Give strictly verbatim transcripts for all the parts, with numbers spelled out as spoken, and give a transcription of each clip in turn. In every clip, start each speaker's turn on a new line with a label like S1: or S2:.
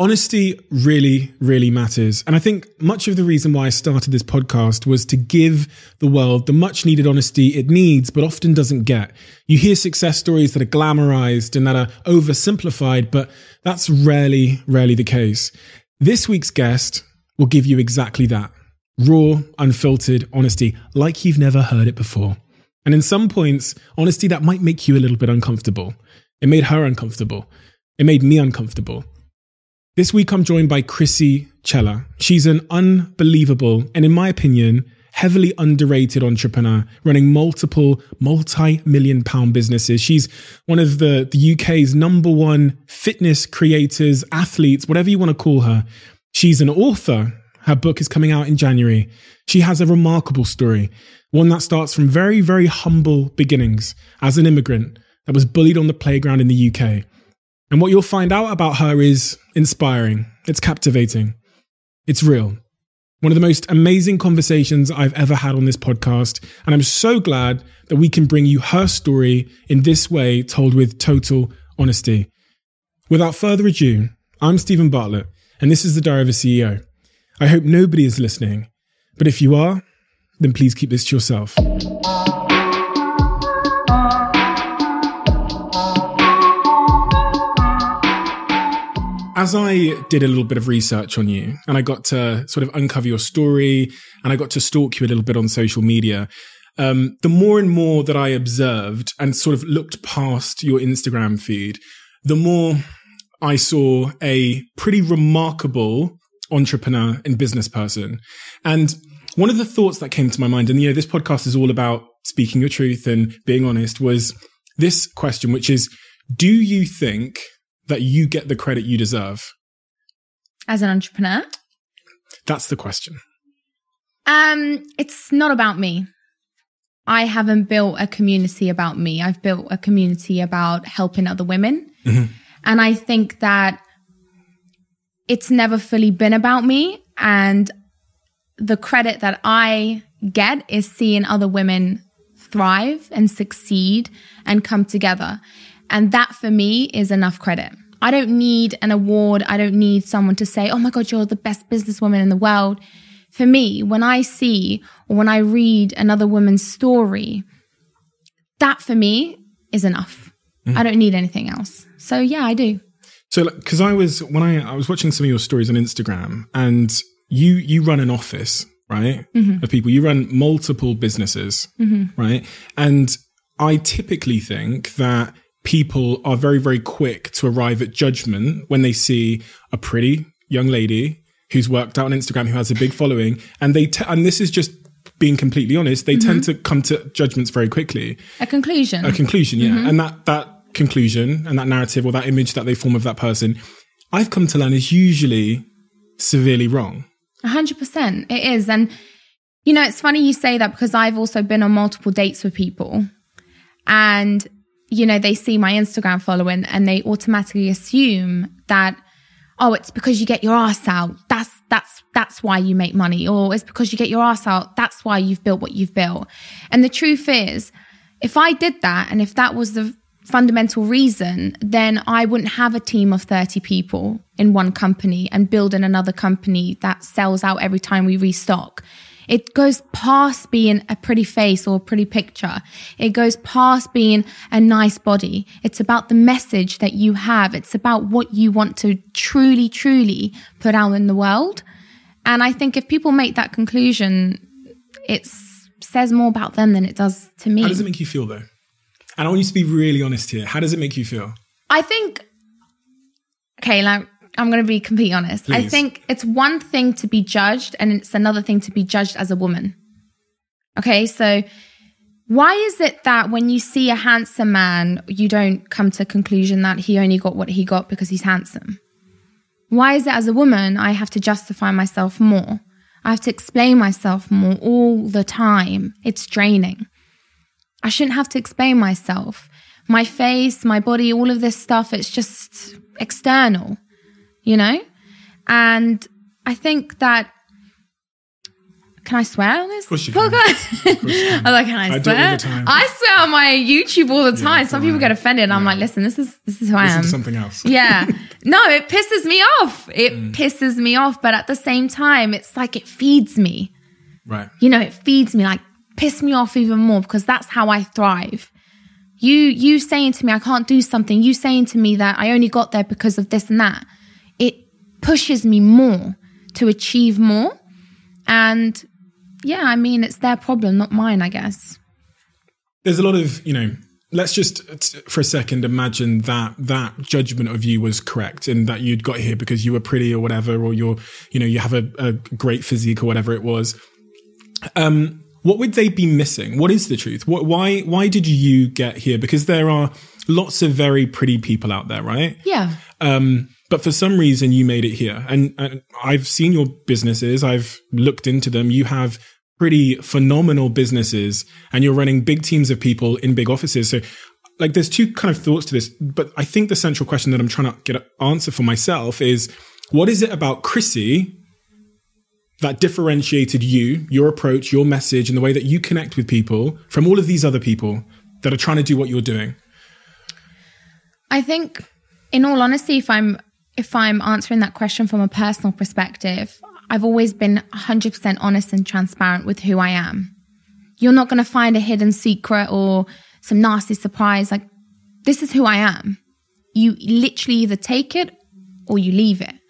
S1: Honesty really, really matters. And I think much of the reason why I started this podcast was to give the world the much needed honesty it needs, but often doesn't get. You hear success stories that are glamorized and that are oversimplified, but that's rarely, rarely the case. This week's guest will give you exactly that. Raw, unfiltered honesty, like you've never heard it before. And in some points, honesty that might make you a little bit uncomfortable. It made her uncomfortable. It made me uncomfortable. This week, I'm joined by Krissy Cela. She's an unbelievable, and in my opinion, heavily underrated entrepreneur running multiple multi-million pound businesses. She's one of the, the U K's number one fitness creators, athletes, whatever you want to call her. She's an author. Her book is coming out in January. She has a remarkable story, one that starts from very, very humble beginnings as an immigrant that was bullied on the playground in the U K. And what you'll find out about her is inspiring. It's captivating. It's real. One of the most amazing conversations I've ever had on this podcast. And I'm so glad that we can bring you her story in this way, told with total honesty. Without further ado, I'm Stephen Bartlett, and this is the Diary of a C E O. I hope nobody is listening, but if you are, then please keep this to yourself. As I did a little bit of research on you and I got to sort of uncover your story and I got to stalk you a little bit on social media, um, the more and more that I observed and sort of looked past your Instagram feed, the more I saw a pretty remarkable entrepreneur and business person. And one of the thoughts that came to my mind, and you know, this podcast is all about speaking your truth and being honest, was this question, which is, do you think that you get the credit you deserve?
S2: As an entrepreneur?
S1: That's the question.
S2: Um, it's not about me. I haven't built a community about me. I've built a community about helping other women. Mm-hmm. And I think that it's never fully been about me. And the credit that I get is seeing other women thrive and succeed and come together. And that for me is enough credit. I don't need an award. I don't need someone to say, oh my God, you're the best businesswoman in the world. For me, when I see or when I read another woman's story, that for me is enough. Mm-hmm. I don't need anything else. So yeah, I do.
S1: So, because I was, when I, I was watching some of your stories on Instagram, and you, you run an office, right? Mm-hmm. Of people, you run multiple businesses, mm-hmm. right? And I typically think that people are very, very quick to arrive at judgment when they see a pretty young lady who's worked out on Instagram, who has a big following. And they, t- and this is just being completely honest, they mm-hmm. tend to come to judgments very quickly.
S2: A conclusion.
S1: A conclusion, yeah. Mm-hmm. And that, that conclusion and that narrative or that image that they form of that person, I've come to learn is usually severely wrong.
S2: A hundred percent. It is. And, you know, it's funny you say that because I've also been on multiple dates with people, and you know, they see my Instagram following and they automatically assume that, oh, it's because you get your ass out. That's, that's, that's why you make money. Or it's because you get your ass out. That's why you've built what you've built. And the truth is, if I did that, and if that was the fundamental reason, then I wouldn't have a team of thirty people in one company and build in another company that sells out every time we restock. It goes past being a pretty face or a pretty picture. It goes past being a nice body. It's about the message that you have. It's about what you want to truly, truly put out in the world. And I think if people make that conclusion, it says more about them than it does to me.
S1: How does it make you feel, though? And I want you to be really honest here. How does it make you feel?
S2: I think, okay, like, I'm going to be completely honest.
S1: Please.
S2: I think it's one thing to be judged and it's another thing to be judged as a woman. Okay, so why is it that when you see a handsome man, you don't come to a conclusion that he only got what he got because he's handsome? Why is it as a woman, I have to justify myself more? I have to explain myself more all the time. It's draining. I shouldn't have to explain myself. My face, my body, all of this stuff, it's just external. You know? And I think that, can I swear on this?
S1: Of course you can. Of course you can.
S2: I'm like, can I, I swear?
S1: do it all the time.
S2: I swear on my YouTube all the time.
S1: Yeah,
S2: Some people
S1: right.
S2: get offended. And
S1: yeah.
S2: I'm like, listen, this is this is who I
S1: Listen
S2: am.
S1: to something else.
S2: Yeah. No, it pisses me off. It mm. pisses me off. But at the same time, it's like it feeds me.
S1: Right.
S2: You know, it feeds me, like piss me off even more because that's how I thrive. You you saying to me, I can't do something. You saying to me that I only got there because of this and that. It pushes me more to achieve more. And yeah, I mean, it's their problem, not mine, I guess.
S1: There's a lot of, you know, let's just for a second imagine that that judgment of you was correct and that you'd got here because you were pretty or whatever, or you're, you know, you have a, a great physique or whatever it was. Um, what would they be missing? What is the truth? What, why, why did you get here? Because there are lots of very pretty people out there, right?
S2: Yeah.
S1: Um, but for some reason you made it here. And, and I've seen your businesses. I've looked into them. You have pretty phenomenal businesses and you're running big teams of people in big offices. So like there's two kind of thoughts to this, but I think the central question that I'm trying to get an answer for myself is, what is it about Chrissy that differentiated you, your approach, your message, and the way that you connect with people from all of these other people that are trying to do what you're doing?
S2: I think, in all honesty, if I'm if I'm answering that question from a personal perspective, I've always been one hundred percent honest and transparent with who I am. You're not going to find a hidden secret or some nasty surprise. Like, this is who I am. You literally either take it or you leave it.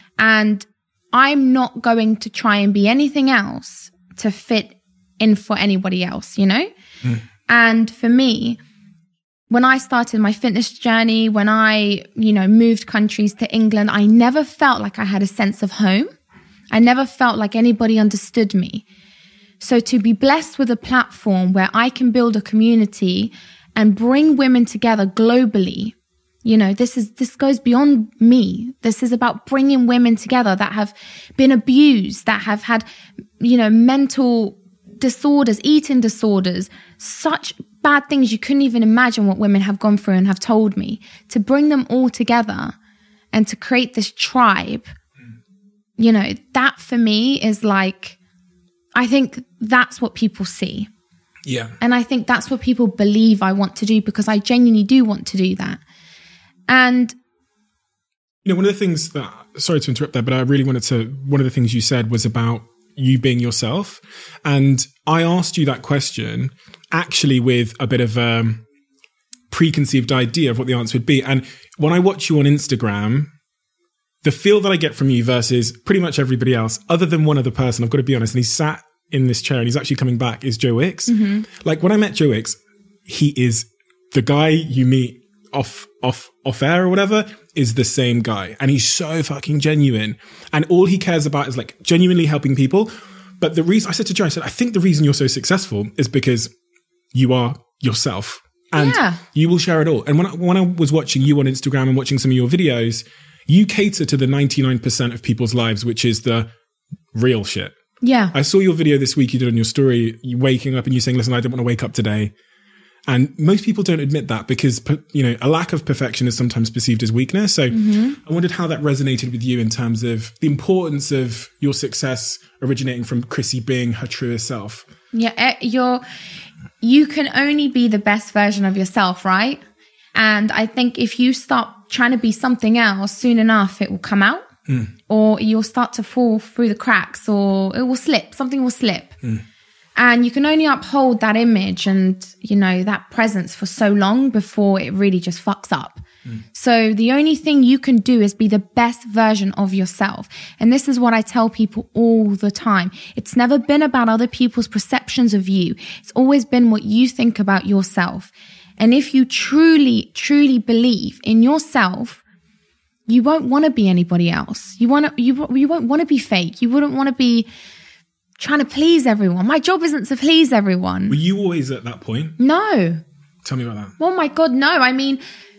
S2: And I'm not going to try and be anything else to fit in for anybody else, you know? Mm. And for me, when I started my fitness journey, when I, you know, moved countries to England, I never felt like I had a sense of home. I never felt like anybody understood me. So to be blessed with a platform where I can build a community and bring women together globally, you know, this is, this goes beyond me. This is about bringing women together that have been abused, that have had, you know, mental disorders, eating disorders, such bad things you couldn't even imagine what women have gone through and have told me. To bring them all together and to create this tribe, you know, that for me is like, I think that's what people see.
S1: Yeah.
S2: And I think that's what people believe I want to do, because I genuinely do want to do that. And,
S1: you know, one of the things that, sorry to interrupt there, but I really wanted to, one of the things you said was about you being yourself. And I asked you that question actually with a bit of a preconceived idea of what the answer would be. And when I watch you on Instagram, the feel that I get from you versus pretty much everybody else, other than one other person, I've got to be honest, and he's sat in this chair and he's actually coming back, is Joe Wicks. Mm-hmm. Like when I met Joe Wicks, he is the guy you meet off, off, off air or whatever, is the same guy. And he's so fucking genuine. And all he cares about is like genuinely helping people. But the reason I said to Joe, I said, I think the reason you're so successful is because you are yourself and yeah. you will share it all. And when I, when I was watching you on Instagram and watching some of your videos, you cater to the ninety-nine percent of people's lives, which is the real shit.
S2: Yeah.
S1: I saw your video this week you did on your story, you waking up and you saying, listen, I don't want to wake up today. And most people don't admit that because, you know, a lack of perfection is sometimes perceived as weakness. So mm-hmm. I wondered how that resonated with you in terms of the importance of your success originating from Chrissy being her truest self.
S2: Yeah, you're, you can only be the best version of yourself, right? And I think if you start trying to be something else, soon enough it will come out mm. or you'll start to fall through the cracks or it will slip, something will slip. Mm. And you can only uphold that image and, you know, that presence for so long before it really just fucks up. Mm. So the only thing you can do is be the best version of yourself. And this is what I tell people all the time. It's never been about other people's perceptions of you. It's always been what you think about yourself. And if you truly, truly believe in yourself, you won't want to be anybody else. You want to, you, you won't want to be fake. You wouldn't want to be trying to please everyone. My job isn't to please everyone.
S1: Were you always at that point?
S2: No.
S1: Tell me about that.
S2: Oh my God, no. I mean,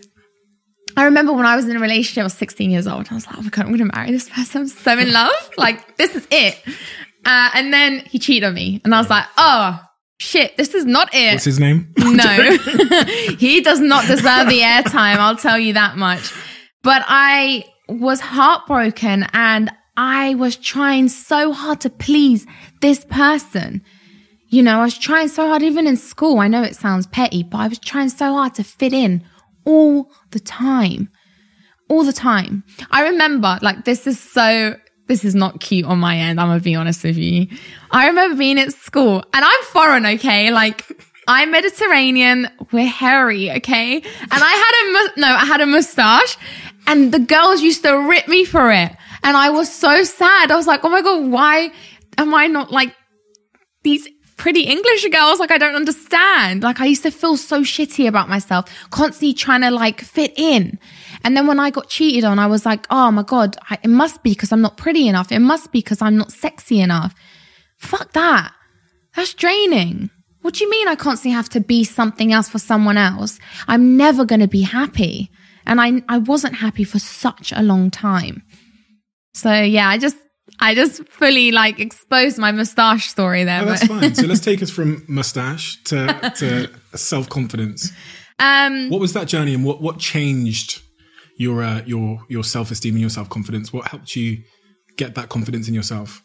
S2: I remember when I was in a relationship, I was sixteen years old. I was like, oh my God, I'm going to marry this person. I'm so in love. Like, this is it. Uh, and then he cheated on me. And I was like, oh, shit, this is not it.
S1: What's his name?
S2: No. He does not deserve the airtime. I'll tell you that much. But I was heartbroken and I was trying so hard to please this person. You know, I was trying so hard, even in school. I know it sounds petty, but I was trying so hard to fit in all the time. all the time. I remember, like, this is so, this is not cute on my end. I'm going to be honest with you. I remember being at school, and I'm foreign, okay? Like, I'm Mediterranean. We're hairy, okay? And I had a, no, I had a mustache, and the girls used to rip me for it. And I was so sad. I was like, oh my God, why am I not like these pretty English girls? Like, I don't understand. Like, I used to feel so shitty about myself, constantly trying to like fit in. And then when I got cheated on, I was like, oh my God, I, it must be because I'm not pretty enough. It must be because I'm not sexy enough. Fuck that. That's draining. What do you mean I constantly have to be something else for someone else? I'm never going to be happy. And I, I wasn't happy for such a long time. So yeah, I just, I just fully like exposed my mustache story there.
S1: Oh, that's fine. So let's take us from mustache to, to self-confidence. Um, what was that journey, and what, what changed your, uh, your, your self-esteem and your self-confidence? What helped you get that confidence in yourself?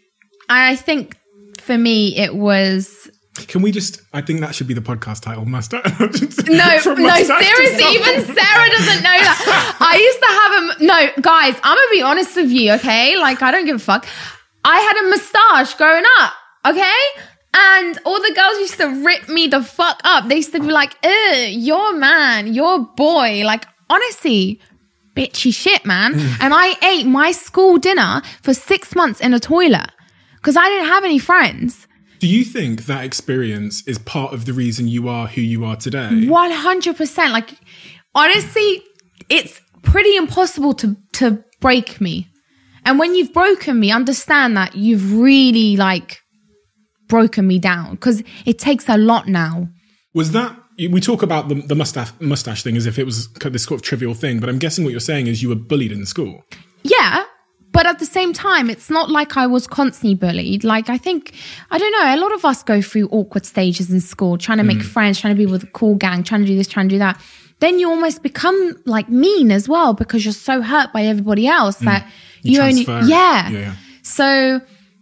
S2: I think for me, it was...
S1: Can we just, I think that should be the podcast title, Mustache. no,
S2: no, seriously, even Sarah doesn't know that. I used to have a, no, guys, I'm going to be honest with you, okay? Like, I don't give a fuck. I had a mustache growing up, okay? And all the girls used to rip me the fuck up. They used to be like, ugh, you're man, you're boy. Like, honestly, bitchy shit, man. Mm. And I ate my school dinner for six months in a toilet because I didn't have any friends.
S1: Do you think that experience is part of the reason you are who you are today?
S2: one hundred percent. Like, honestly, it's pretty impossible to, to break me. And when you've broken me, understand that you've really, like, broken me down, because it takes a lot now. Was that, we talk about the, the mustache, mustache thing as if it was this sort of trivial thing, but I'm guessing what you're saying is you were bullied in school. Yeah. But at the same time, it's not like I was constantly bullied. Like, I think, I don't know, a lot of us go through awkward stages in school, trying to make mm. friends, trying to be with a cool gang, trying to do this, trying to do that. Then you almost become like mean as well because you're so hurt by everybody else mm. that you, you only, yeah. Yeah, yeah. So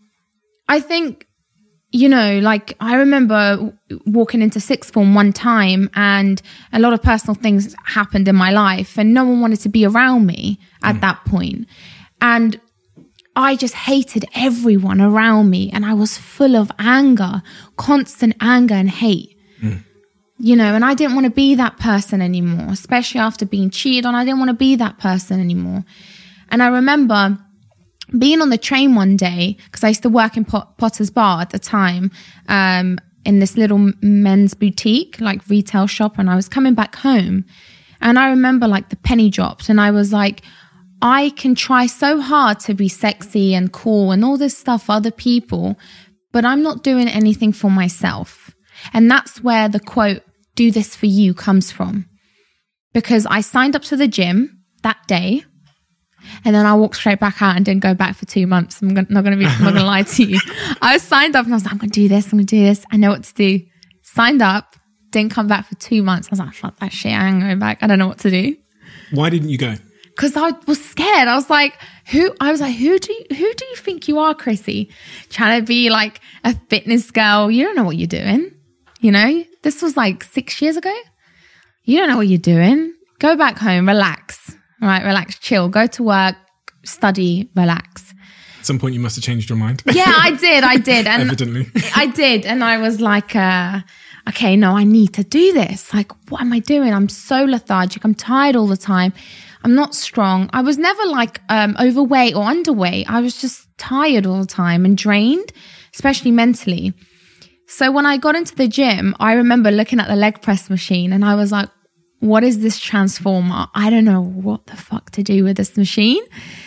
S2: I think, you know, like I remember walking into sixth form one time and a lot of personal things happened in my life and no one wanted to be around me at mm. that point. And I just hated everyone around me. And I was full of anger, constant anger and hate. Mm. You know, and I didn't want to be that person anymore, especially after being cheated on. I didn't want to be that person anymore. And I remember being on the train one day, because I used to work in Pot- Potter's Bar at the time, um, in this little men's boutique, like retail shop. And I was coming back home. And I remember like the penny dropped. And I was like, I can try so hard to be sexy and cool and all this stuff for other people, but I'm not doing anything for myself. And that's where the quote, do this for you, comes from. Because I signed up to the gym that day and then I walked straight back out and didn't go back for two months. I'm not going to be, I'm not going to lie to you. I was signed up and I was like, I'm going to do this, I'm going to do this. I know what to do. Signed up, didn't come back for two months. I was like, fuck that shit, I ain't going back. I don't know what to do.
S1: Why didn't you go?
S2: Because I was scared. I was like, who, I was like, who do you, who do you think you are, Chrissy? Trying to be like a fitness girl. You don't know what you're doing. You know, this was like six years ago. You don't know what you're doing. Go back home, relax. All right, relax, chill. Go to work, study, relax.
S1: At some point you must have changed your mind.
S2: Yeah, I did. I did. And
S1: Evidently.
S2: I did. And I was like, uh, okay, no, I need to do this. Like, what am I doing? I'm so lethargic. I'm tired all the time. I'm not strong. I was never like um, overweight or underweight. I was just tired all the time and drained, especially mentally. So when I got into the gym, I remember looking at the leg press machine and I was like, what is this transformer? I don't know what the fuck to do with this machine.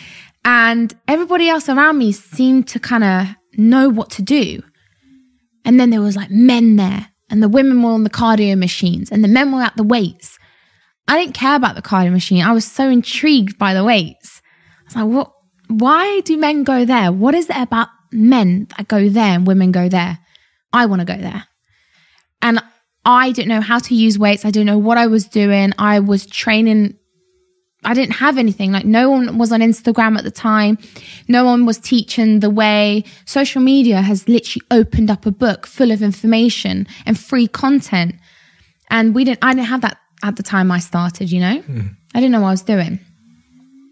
S2: And everybody else around me seemed to kind of know what to do. And then there was like men there and the women were on the cardio machines and the men were at the weights. I didn't care about the cardio machine. I was so intrigued by the weights. I was like, what? Why do men go there? What is it about men that go there and women go there? I want to go there. And I didn't know how to use weights. I didn't know what I was doing. I was training. I didn't have anything. Like, no one was on Instagram at the time. No one was teaching the way. Social media has literally opened up a book full of information and free content. And we didn't, I didn't have that at the time I started, you know? Mm. I didn't know what I was doing.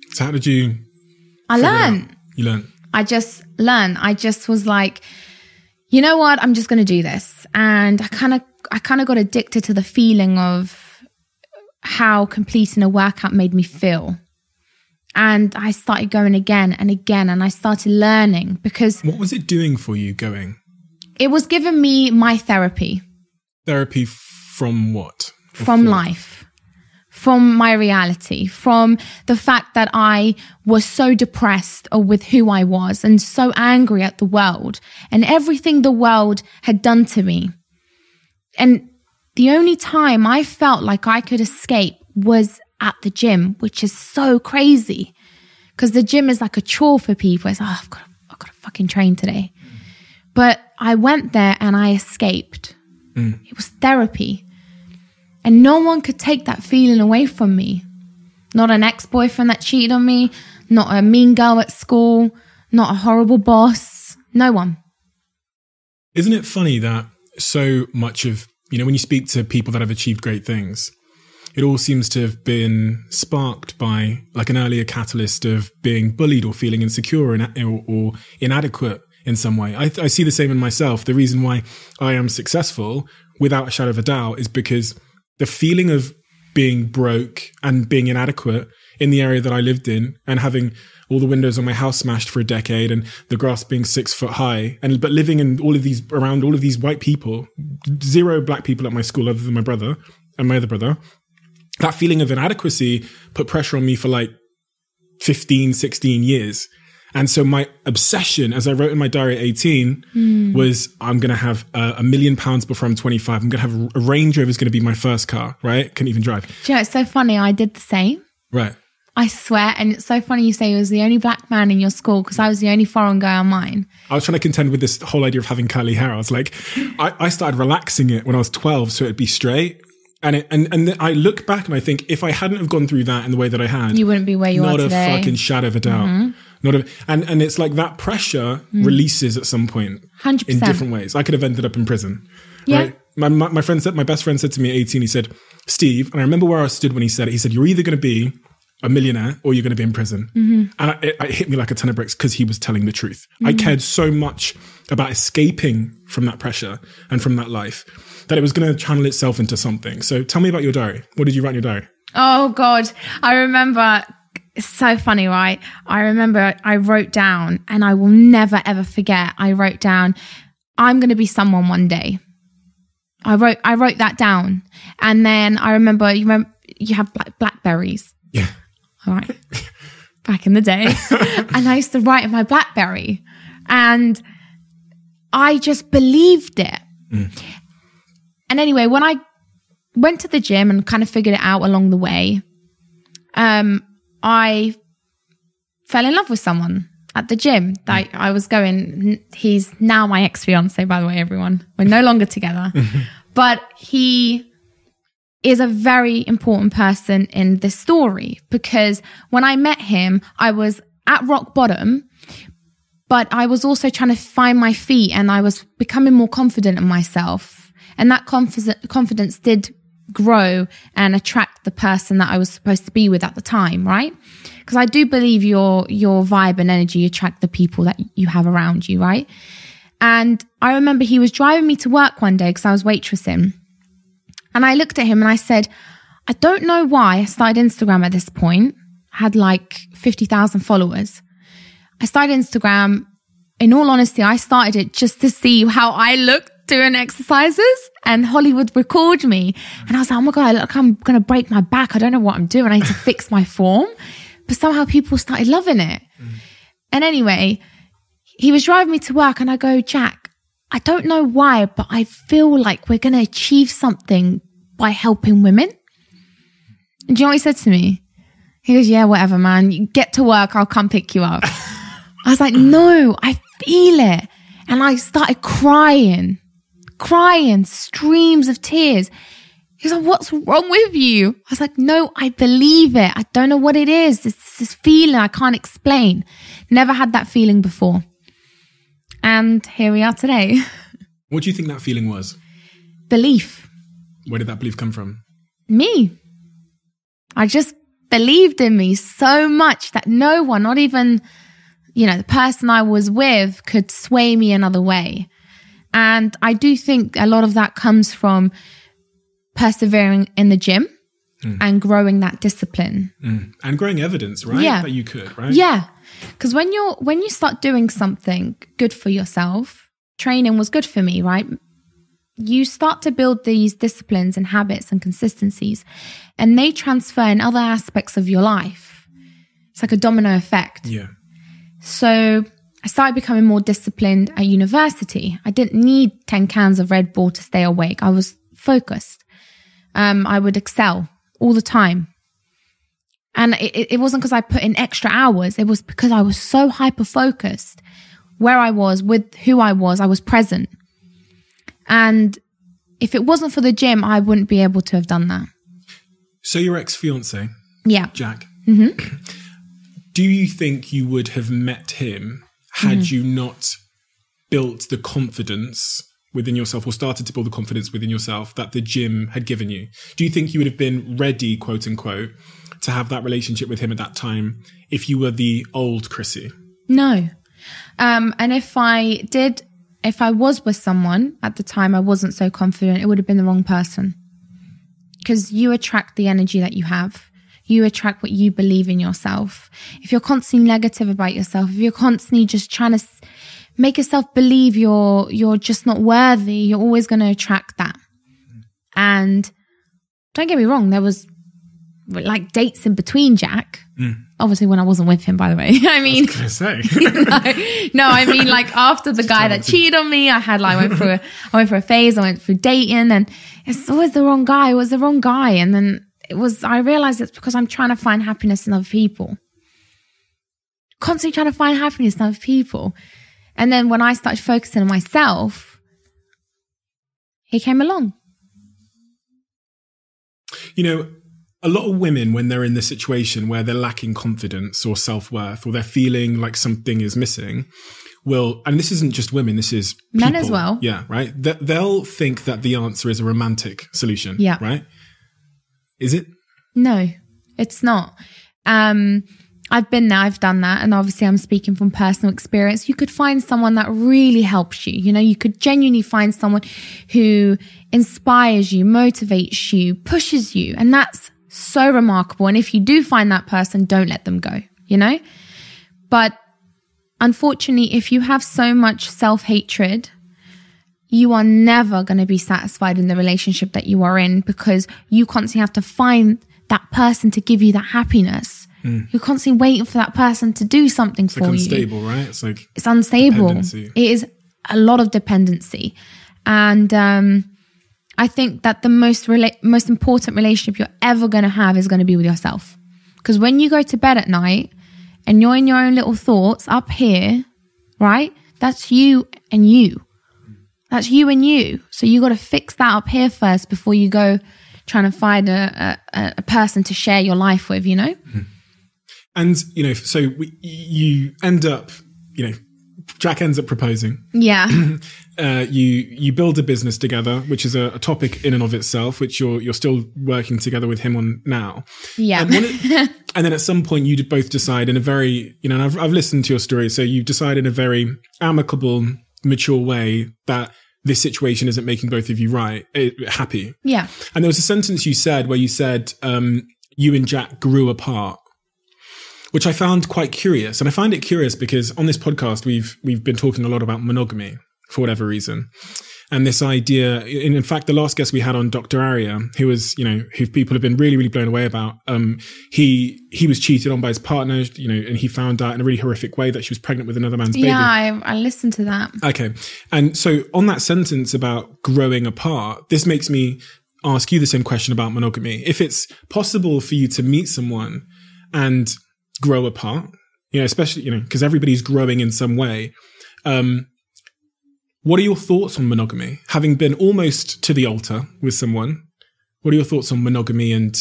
S1: So how did you?
S2: I learned.
S1: You learned.
S2: I just learned. I just was like, you know what? I'm just going to do this. And I kind of, I kind of got addicted to the feeling of how completing a workout made me feel. And I started going again and again, and I started learning because...
S1: What was it doing for you going?
S2: It was giving me my therapy.
S1: Therapy from what?
S2: From life. From my reality. From the fact that I was so depressed with who I was and so angry at the world and everything the world had done to me. And the only time I felt like I could escape was at the gym, which is so crazy because the gym is like a chore for people. It's like, oh, I've got to, I've got to fucking train today. But I went there and I escaped. Mm. It was therapy. And no one could take that feeling away from me. Not an ex-boyfriend that cheated on me, not a mean girl at school, not a horrible boss, no one.
S1: Isn't it funny that so much of, you know, when you speak to people that have achieved great things, it all seems to have been sparked by like an earlier catalyst of being bullied or feeling insecure or, or inadequate in some way. I, I see the same in myself. The reason why I am successful, without a shadow of a doubt, is because the feeling of being broke and being inadequate in the area that I lived in and having all the windows on my house smashed for a decade and the grass being six foot high, and but living in all of these, around all of these white people, zero black people at my school other than my brother and my other brother. That feeling of inadequacy put pressure on me for like fifteen, sixteen years. And so my obsession, as I wrote in my diary at eighteen, mm. was I'm going to have a, a million pounds before I'm twenty-five. I'm going to have a, a Range Rover is going to be my first car, right? Couldn't even drive.
S2: Do you know, it's so funny. I did the same.
S1: Right.
S2: I swear. And it's so funny you say you was the only black man in your school because I was the only foreign guy on mine.
S1: I was trying to contend with this whole idea of having curly hair. I was like, I, I started relaxing it when I was twelve so it'd be straight. And it, and and I look back and I think if I hadn't have gone through that in the way that I had,
S2: you wouldn't be where you are today.
S1: Not a fucking shadow of a doubt. Mm-hmm. Not a, and and it's like that pressure mm. releases at some point, one hundred percent in different ways. I could have ended up in prison.
S2: Yeah.
S1: Right? My, my my friend said, my best friend said to me at eighteen, he said, Steve, and I remember where I stood when he said it. He said, "You're either going to be a millionaire or you're going to be in prison." Mm-hmm. And I, it, it hit me like a ton of bricks because he was telling the truth. Mm-hmm. I cared so much about escaping from that pressure and from that life that it was going to channel itself into something. So tell me about your diary. What did you write in your diary?
S2: Oh, God. I remember, it's so funny, right? I remember I wrote down, and I will never, ever forget, I wrote down, I'm going to be someone one day. I wrote I wrote that down. And then I remember, you remember, you have black, Blackberries.
S1: Yeah.
S2: All right. Back in the day. And I used to write in my Blackberry. And I just believed it. Mm. And anyway, when I went to the gym and kind of figured it out along the way, um, I fell in love with someone at the gym that I was going. He's now my ex-fiance, by the way, everyone. We're no longer together. But he is a very important person in this story because when I met him, I was at rock bottom, but I was also trying to find my feet and I was becoming more confident in myself. And that conf- confidence did grow and attract the person that I was supposed to be with at the time, right? Because I do believe your your vibe and energy attract the people that you have around you, right? And I remember he was driving me to work one day because I was waitressing. And I looked at him and I said, I don't know why I started Instagram at this point. I had like fifty thousand followers. I started Instagram. In all honesty, I started it just to see how I looked doing exercises, and Holly would record me. And I was like, oh my God, look, I'm going to break my back. I don't know what I'm doing. I need to fix my form. But somehow people started loving it. Mm. And anyway, he was driving me to work and I go, Jack, I don't know why, but I feel like we're going to achieve something by helping women. And do you know what he said to me? He goes, yeah, whatever, man. You get to work. I'll come pick you up. I was like, no, I feel it. And I started crying. Crying, streams of tears. He was like, what's wrong with you? I was like, no, I believe it. I don't know what it is. It's this feeling I can't explain. Never had that feeling before. And here we are today.
S1: What do you think that feeling was?
S2: Belief.
S1: Where did that belief come from?
S2: Me. I just believed in me so much that no one, not even, you know, the person I was with, could sway me another way. And I do think a lot of that comes from persevering in the gym mm. and growing that discipline.
S1: Mm. And growing evidence, right?
S2: Yeah.
S1: That you could, right?
S2: Yeah. Because when you're when you start doing something good for yourself, training was good for me, right? You start to build these disciplines and habits and consistencies, and they transfer in other aspects of your life. It's like a domino effect.
S1: Yeah.
S2: So I started becoming more disciplined at university. I didn't need ten cans of Red Bull to stay awake. I was focused. Um, I would excel all the time. And it, it wasn't because I put in extra hours. It was because I was so hyper-focused. Where I was, with who I was, I was present. And if it wasn't for the gym, I wouldn't be able to have done that.
S1: So your ex-fiance,
S2: yeah,
S1: Jack,
S2: mm-hmm.
S1: do you think you would have met him had mm-hmm. you not built the confidence within yourself, or started to build the confidence within yourself that the gym had given you? Do you think you would have been ready, quote unquote, to have that relationship with him at that time if you were the old Chrissy?
S2: No. Um, and if I did... If I was with someone at the time I wasn't so confident, it would have been the wrong person. Because you attract the energy that you have. You attract what you believe in yourself. If you're constantly negative about yourself, if you're constantly just trying to make yourself believe you're you're just not worthy, you're always going to attract that. And don't get me wrong, there was like dates in between Jack. Mm. Obviously when I wasn't with him, by the way. I mean,
S1: I was gonna say.
S2: no, no, I mean like after the guy that cheated on me, I had like, I went through a, I went through a phase, I went through dating, and it's always the wrong guy. It was the wrong guy. And then it was, I realized it's because I'm trying to find happiness in other people. Constantly trying to find happiness in other people. And then when I started focusing on myself, he came along.
S1: You know, a lot of women, when they're in this situation where they're lacking confidence or self-worth, or they're feeling like something is missing, will, and this isn't just women, this is people,
S2: men as well.
S1: Yeah, right? They'll think that the answer is a romantic solution.
S2: Yeah.
S1: Right? Is it?
S2: No, it's not. Um, I've been there, I've done that. And obviously I'm speaking from personal experience. You could find someone that really helps you. You know, you could genuinely find someone who inspires you, motivates you, pushes you. And that's so remarkable. And if you do find that person, don't let them go, you know? But unfortunately, if you have so much self-hatred, you are never going to be satisfied in the relationship that you are in, because you constantly have to find that person to give you that happiness. Mm. You're constantly waiting for that person to do something
S1: it's
S2: for
S1: like
S2: you.
S1: It's unstable, right? It's like
S2: it's unstable. It is a lot of dependency. And um, I think that the most rela- most important relationship you're ever going to have is going to be with yourself. Because when you go to bed at night and you're in your own little thoughts up here, right? That's you and you. That's you and you. So you got to fix that up here first before you go trying to find a, a, a person to share your life with, you know? Mm-hmm.
S1: And, you know, so we, you end up, you know, Jack ends up proposing.
S2: Yeah.
S1: uh, you you build a business together, which is a, a topic in and of itself, which you're you're still working together with him on now.
S2: Yeah.
S1: And, it, and then at some point you both decide in a very, you know, and I've, I've listened to your story, so you decide in a very amicable, mature way that this situation isn't making both of you right, eh, happy.
S2: Yeah.
S1: And there was a sentence you said where you said um, you and Jack grew apart, which I found quite curious. And I find it curious because on this podcast, we've we've been talking a lot about monogamy for whatever reason. And this idea, in, in fact, the last guest we had on, Doctor Arya, who was, you know, who people have been really, really blown away about. Um, he he was cheated on by his partner, you know, and he found out in a really horrific way that she was pregnant with another man's baby.
S2: Yeah, I, I listened to that.
S1: Okay. And so on that sentence about growing apart, this makes me ask you the same question about monogamy. If it's possible for you to meet someone and grow apart, you know, especially, you know, because everybody's growing in some way. Um, what are your thoughts on monogamy? Having been almost to the altar with someone, what are your thoughts on monogamy? And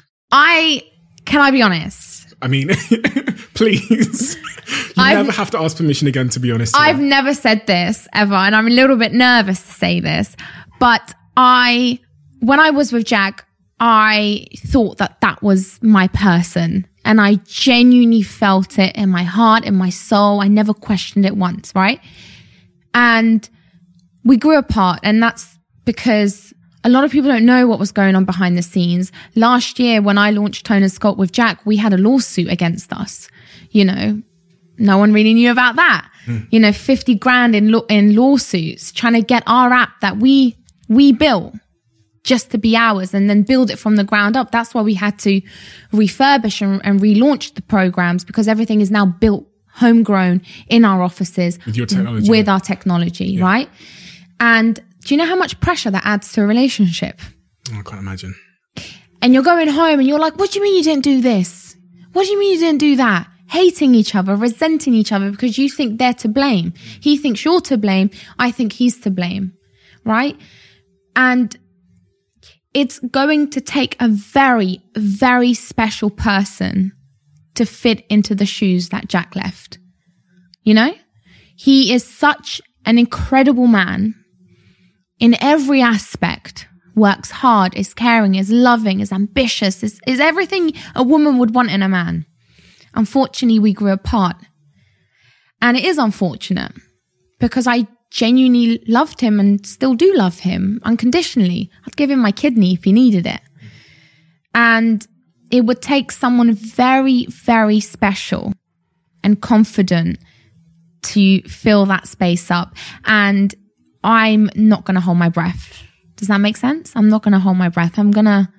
S2: I, can I be honest?
S1: I mean, please, you I've, never have to ask permission again, to be honest.
S2: I've here. never said this ever, and I'm a little bit nervous to say this, but I, when I was with Jack, I thought that that was my person. And I genuinely felt it in my heart, in my soul. I never questioned it once, right? And we grew apart. And that's because a lot of people don't know what was going on behind the scenes. Last year, when I launched Tone and Sculpt with Jack, we had a lawsuit against us. You know, no one really knew about that. Mm. You know, fifty grand in law- in lawsuits trying to get our app that we we built just to be ours and then build it from the ground up. That's why we had to refurbish and, and relaunch the programs, because everything is now built homegrown in our offices
S1: with your technology,
S2: with our technology, yeah. Right? And do you know how much pressure that adds to a relationship?
S1: I can't imagine.
S2: And you're going home and you're like, what do you mean you didn't do this? What do you mean you didn't do that? Hating each other, resenting each other because you think they're to blame. He thinks you're to blame. I think he's to blame. Right? And it's going to take a very, very special person to fit into the shoes that Jack left. You know? He is such an incredible man in every aspect. Works hard, is caring, is loving, is ambitious, is, is everything a woman would want in a man. Unfortunately, we grew apart. And it is unfortunate because I genuinely loved him and still do love him unconditionally. I'd give him my kidney if he needed it. And it would take someone very, very special and confident to fill that space up. And I'm not going to hold my breath. Does that make sense? I'm not going to hold my breath. I'm going to,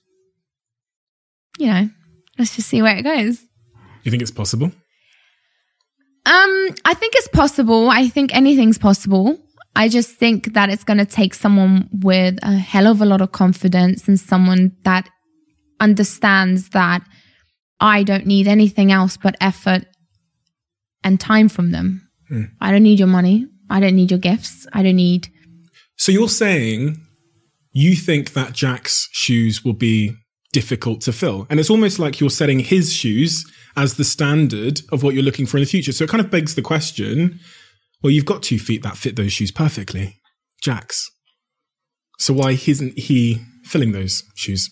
S2: you know, let's just see where it goes.
S1: You think it's possible?
S2: Um, I think it's possible. I think anything's possible. I just think that it's going to take someone with a hell of a lot of confidence and someone that understands that I don't need anything else but effort and time from them. Hmm. I don't need your money. I don't need your gifts. I don't need...
S1: So you're saying you think that Jack's shoes will be difficult to fill. And it's almost like you're setting his shoes as the standard of what you're looking for in the future. So it kind of begs the question, well, you've got two feet that fit those shoes perfectly, Jack's. So why isn't he filling those shoes?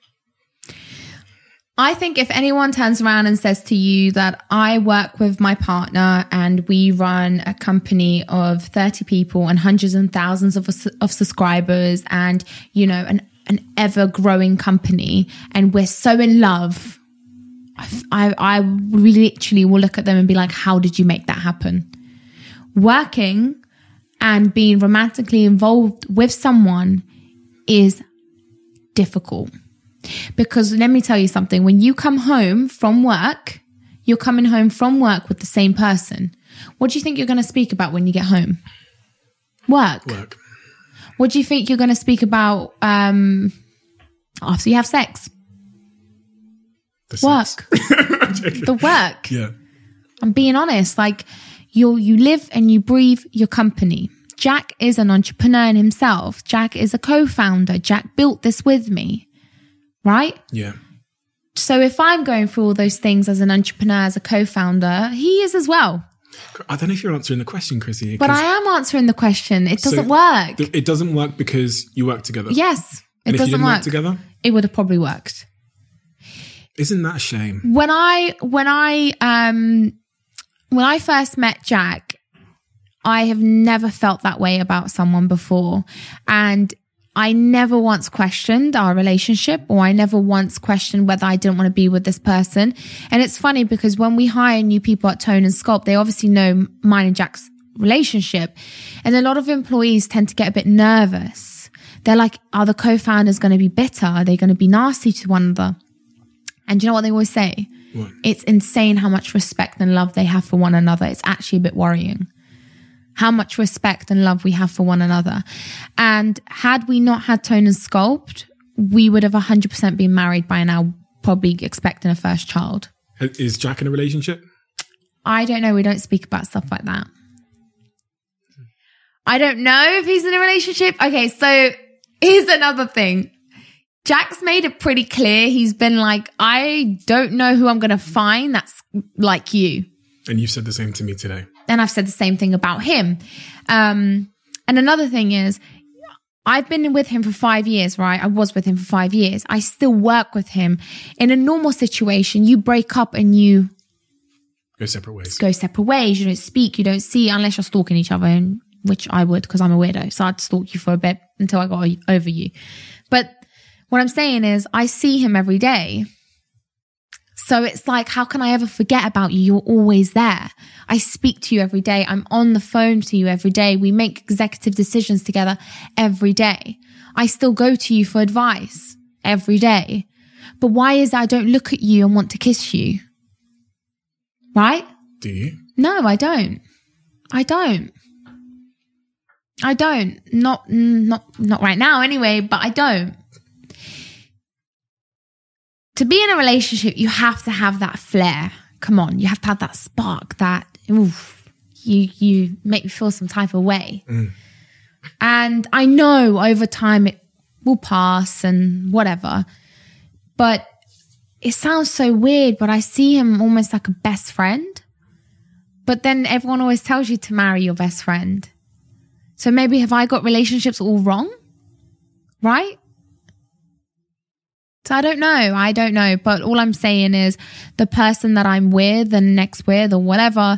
S2: I think if anyone turns around and says to you that I work with my partner and we run a company of thirty people and hundreds and thousands of, of subscribers and, you know, an, an ever growing company and we're so in love, I, I literally will look at them and be like, how did you make that happen? Working and being romantically involved with someone is difficult. Because let me tell you something, when you come home from work, you're coming home from work with the same person. What do you think you're going to speak about when you get home? Work.
S1: Work.
S2: What do you think you're going to speak about um, after you have sex?
S1: The
S2: work.
S1: Sex.
S2: The work.
S1: Yeah.
S2: I'm being honest. Like you, you live and you breathe your company. Jack is an entrepreneur in himself. Jack is a co-founder. Jack built this with me. Right?
S1: Yeah.
S2: So if I'm going through all those things as an entrepreneur, as a co-founder, he is as well.
S1: I don't know if you're answering the question, Chrissy.
S2: But I am answering the question. It doesn't
S1: so
S2: work.
S1: Th- it doesn't work because you work together.
S2: Yes. It
S1: and
S2: doesn't
S1: if you didn't
S2: work.
S1: work together?
S2: It would have probably worked.
S1: Isn't that a shame?
S2: When I when I um when I first met Jack, I have never felt that way about someone before. And I never once questioned our relationship, or I never once questioned whether I didn't want to be with this person. And it's funny because when we hire new people at Tone and Sculpt, they obviously know mine and Jack's relationship. And a lot of employees tend to get a bit nervous. They're like, are the co-founders going to be bitter? Are they going to be nasty to one another? And do you know what they always say?
S1: What?
S2: It's insane how much respect and love they have for one another. It's actually a bit worrying how much respect and love we have for one another. And had we not had Tone and Sculpt, we would have one hundred percent been married by now, probably expecting a first child.
S1: Is Jack in a relationship?
S2: I don't know. We don't speak about stuff like that. I don't know if he's in a relationship. Okay, so here's another thing. Jack's made it pretty clear. He's been like, I don't know who I'm going to find that's like you.
S1: And you've said the same to me today.
S2: And I've said the same thing about him. Um, and another thing is, I've been with him for five years, right? I was with him for five years. I still work with him. In a normal situation, you break up and you
S1: go separate ways.
S2: Go separate ways. You don't speak, you don't see, unless you're stalking each other, and, which I would because I'm a weirdo. So I'd stalk you for a bit until I got over you. But what I'm saying is I see him every day. So it's like, how can I ever forget about you? You're always there. I speak to you every day. I'm on the phone to you every day. We make executive decisions together every day. I still go to you for advice every day. But why is it I don't look at you and want to kiss you? Right?
S1: Do you?
S2: No, I don't. I don't. I don't. Not, not, not right now anyway, but I don't. To be in a relationship, you have to have that flair. Come on, you have to have that spark, that, oof, you you make me feel some type of way. Mm. And I know over time it will pass and whatever. But it sounds so weird, but I see him almost like a best friend. But then everyone always tells you to marry your best friend. So maybe have I got relationships all wrong? Right? So I don't know. I don't know. But all I'm saying is the person that I'm with and next with or whatever,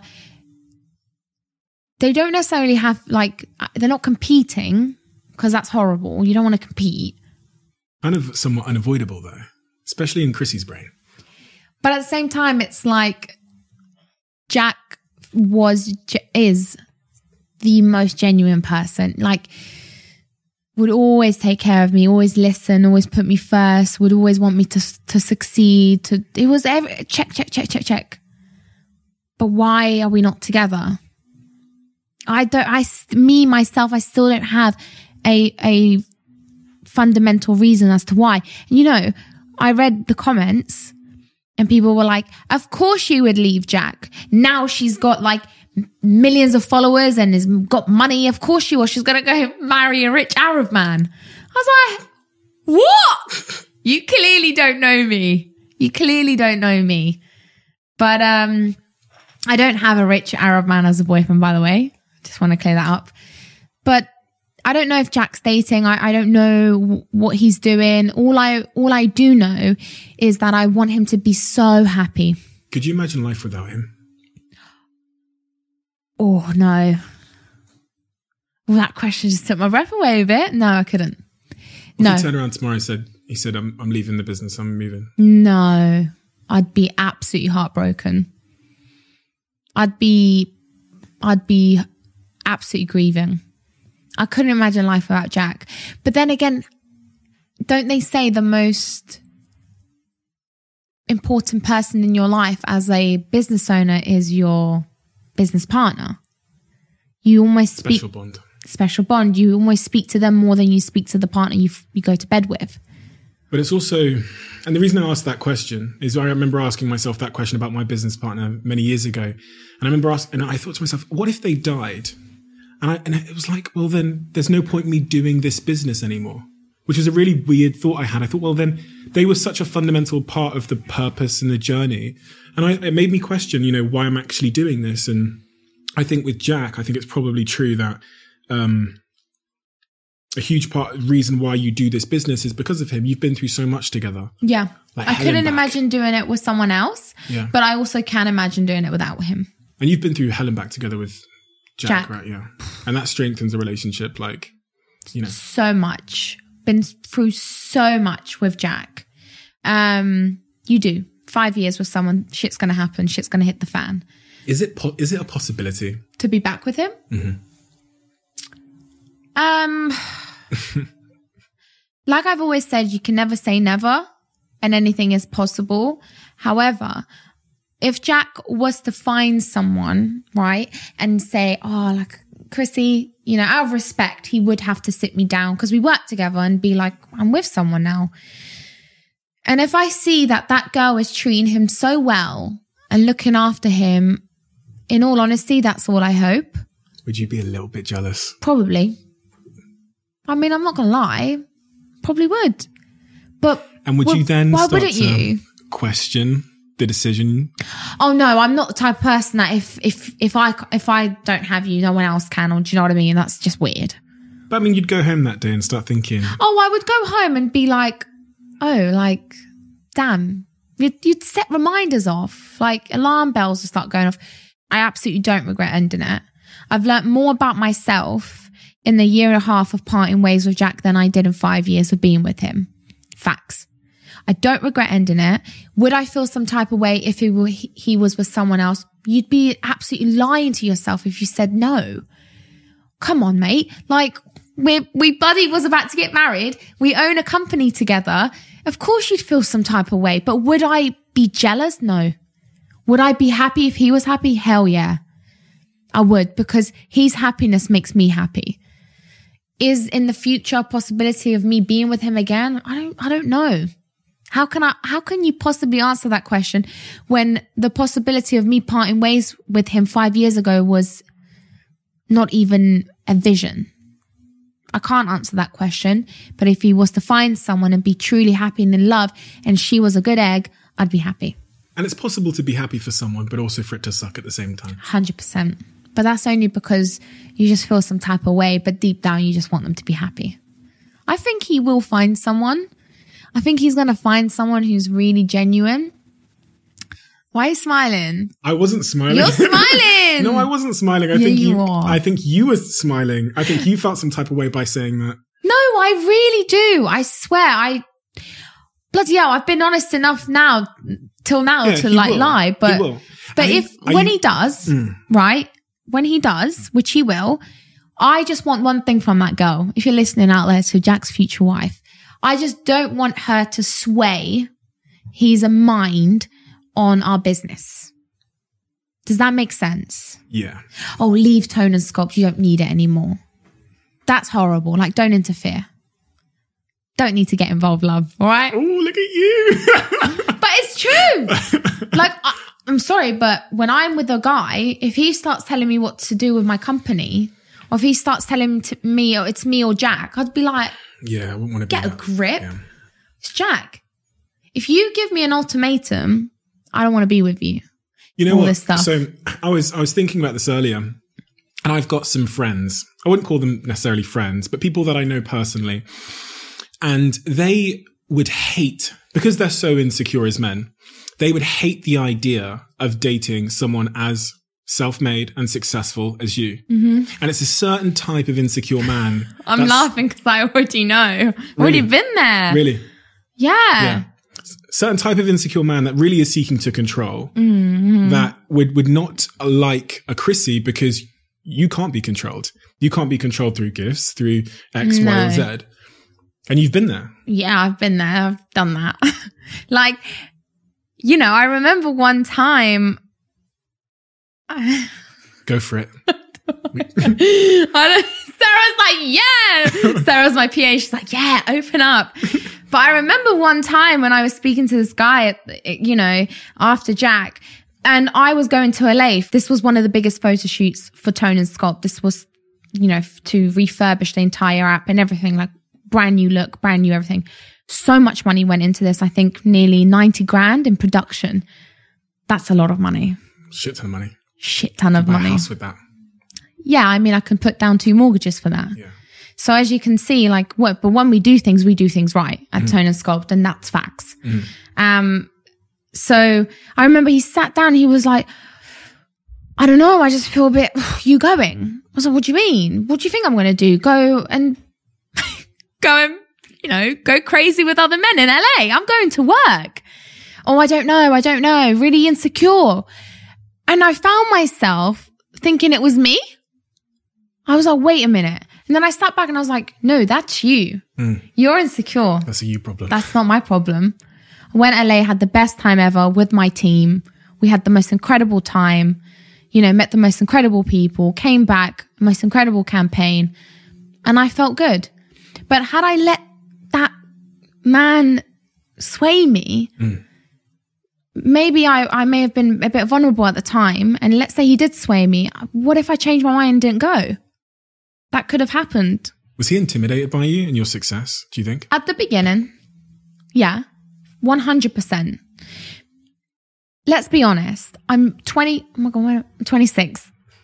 S2: they don't necessarily have, like, they're not competing, because that's horrible. You don't want to compete.
S1: Kind of somewhat unavoidable though, especially in Chrissy's brain.
S2: But at the same time, it's like Jack was, is the most genuine person. Like, would always take care of me, always listen, always put me first, would always want me to to succeed. To it was every, check, check, check, check, check. But why are we not together? I don't. I me myself. I still don't have a a fundamental reason as to why. And you know, I read the comments, and people were like, "Of course you would leave Jack. Now she's got like millions of followers and has got money. Of course she was. She's going to go marry a rich Arab man." I was like, what? You clearly don't know me. You clearly don't know me. But um, I don't have a rich Arab man as a boyfriend, by the way. Just want to clear that up. But I don't know if Jack's dating. I, I don't know w- what he's doing. All I all I do know is that I want him to be so happy.
S1: Could you imagine life without him?
S2: Oh, no. Well, that question just took my breath away a bit. No, I couldn't.
S1: If
S2: No.
S1: he turned around tomorrow and said, he said, I'm, I'm leaving the business, I'm moving.
S2: No. I'd be absolutely heartbroken. I'd be, I'd be absolutely grieving. I couldn't imagine life without Jack. But then again, don't they say the most important person in your life as a business owner is your business partner? You almost speak
S1: special bond.
S2: Special bond. You almost speak to them more than you speak to the partner you you go to bed with.
S1: But it's also, and the reason I asked that question is I remember asking myself that question about my business partner many years ago, and I remember asking, and I thought to myself, what if they died? And I and it was like, well, then there's no point me doing this business anymore. Which was a really weird thought I had. I thought, well, then they were such a fundamental part of the purpose and the journey. And I, it made me question, you know, why I'm actually doing this. And I think with Jack, I think it's probably true that um, a huge part, reason why you do this business is because of him. You've been through so much together.
S2: Yeah.
S1: Like
S2: I couldn't
S1: back.
S2: imagine doing it with someone else,
S1: yeah.
S2: But I also can imagine doing it without him.
S1: And you've been through hell and back together with Jack,
S2: Jack.
S1: right? Yeah. And that strengthens the relationship, like, you know.
S2: So much. Been through so much with Jack. Um, you do. Five years with someone, shit's going to happen. Shit's going to hit the fan.
S1: Is it po- is it a possibility?
S2: To be back with him?
S1: Mm-hmm.
S2: Um, like I've always said, you can never say never and anything is possible. However, if Jack was to find someone, right, and say, oh, like, Chrissy, you know, out of respect, he would have to sit me down because we work together and be like, I'm with someone now. And if I see that that girl is treating him so well and looking after him, in all honesty, that's all I hope.
S1: Would you be a little bit jealous?
S2: Probably. I mean, I'm not going to lie. Probably would. But
S1: and would
S2: well,
S1: you then
S2: why
S1: start
S2: wouldn't
S1: to
S2: you?
S1: question the decision?
S2: Oh no, I'm not the type of person that if if if I if I don't have you, no one else can. Or do you know what I mean? That's just weird.
S1: But I mean, you'd go home that day and start thinking.
S2: Oh, I would go home and be like, oh, like, damn. You'd, you'd set reminders off, like alarm bells would start going off. I absolutely don't regret ending it. I've learnt more about myself in the year and a half of parting ways with Jack than I did in five years of being with him. Facts. I don't regret ending it. Would I feel some type of way if he, were, he was with someone else? You'd be absolutely lying to yourself if you said no. Come on, mate. Like, we we buddy was about to get married. We own a company together. Of course you'd feel some type of way. But would I be jealous? No. Would I be happy if he was happy? Hell yeah. I would, because his happiness makes me happy. Is in the future a possibility of me being with him again? I don't I don't know. How can I how can you possibly answer that question when the possibility of me parting ways with him five years ago was not even a vision? I can't answer that question, but if he was to find someone and be truly happy and in love and she was a good egg, I'd be happy.
S1: And it's possible to be happy for someone, but also for it to suck at the same time.
S2: one hundred percent. But that's only because you just feel some type of way, but deep down you just want them to be happy. I think he will find someone. I think he's going to find someone who's really genuine. Why are you smiling?
S1: I wasn't smiling.
S2: You're smiling.
S1: No, I wasn't smiling. I
S2: Yeah,
S1: think
S2: you
S1: you
S2: are.
S1: I think you were smiling. I think you felt some type of way by saying that.
S2: No, I really do. I swear. I bloody hell, I've been honest enough now till now
S1: Yeah,
S2: to
S1: he
S2: like
S1: will.
S2: lie. But
S1: He will.
S2: but
S1: Are you-
S2: if
S1: are
S2: when
S1: you-
S2: he does,
S1: Mm.
S2: right? When he does, which he will, I just want one thing from that girl. If you're listening out there to Jack's future wife, I just don't want her to sway his mind on our business. Does that make sense?
S1: Yeah.
S2: Oh, leave Tone and Sculpt. You don't need it anymore. That's horrible. Like, don't interfere. Don't need to get involved, love. All right?
S1: Oh, look at you.
S2: But it's true. Like, I, I'm sorry, but when I'm with a guy, if he starts telling me what to do with my company, or if he starts telling to me, oh, it's me or Jack, I'd be like,
S1: Yeah, I wouldn't want to be
S2: get a
S1: that.
S2: grip.
S1: Yeah.
S2: It's Jack. If you give me an ultimatum, I don't want to be with you.
S1: You know
S2: all
S1: what?
S2: this stuff.
S1: So I was I was thinking about this earlier, and I've got some friends. I wouldn't call them necessarily friends, but people that I know personally. And they would hate, because they're so insecure as men, they would hate the idea of dating someone as self-made and successful as you. Mm-hmm. And it's a certain type of insecure man.
S2: I'm
S1: that's-
S2: laughing because I already know. Already been there.
S1: Really?
S2: Yeah.
S1: Yeah. Certain type of insecure man that really is seeking to control,
S2: Mm-hmm.
S1: that would, would not like a Chrissy because you can't be controlled. You can't be controlled through gifts, through X, Y,
S2: No.
S1: or Z. And you've been there.
S2: Yeah, I've been there. I've done that. Like, you know, I remember one time.
S1: Go for it.
S2: I don't, Sarah's like, yeah. Sarah's my P A. She's like, yeah, open up. But I remember one time when I was speaking to this guy, at, you know, after Jack, and I was going to L A. This was one of the biggest photo shoots for Tone and Sculpt. This was, you know, to refurbish the entire app and everything, like brand new look, brand new everything. So much money went into this. I think nearly ninety grand in production. That's a lot of money.
S1: Shit ton of money.
S2: Shit ton of
S1: Buy a
S2: money.
S1: house with that.
S2: Yeah, I mean, I can put down two mortgages for that.
S1: Yeah.
S2: So as you can see, like, what? But when we do things, we do things right at
S1: Mm.
S2: Tone and Sculpt, and that's facts. Um, so I remember he sat down. He was like, "I don't know. I just feel a bit. You going?" I was like, "What do you mean? What do you think I'm going to do? Go and go and you know go crazy with other men in L A? I'm going to work." Oh, I don't know. I don't know. Really insecure, and I found myself thinking it was me. I was like, wait a minute. And then I sat back and I was like, no, that's you.
S1: Mm.
S2: You're insecure.
S1: That's a you problem.
S2: That's not my problem. I went to L A, had the best time ever with my team. We had the most incredible time, you know, met the most incredible people, came back, most incredible campaign, and I felt good. But had I let that man sway me,
S1: Mm.
S2: maybe I, I may have been a bit vulnerable at the time. And let's say he did sway me. What if I changed my mind and didn't go? That could have happened.
S1: Was he intimidated by you and your success, do you think?
S2: At the beginning, yeah, one hundred percent. Let's be honest. I'm twenty, oh my God, I'm twenty-six.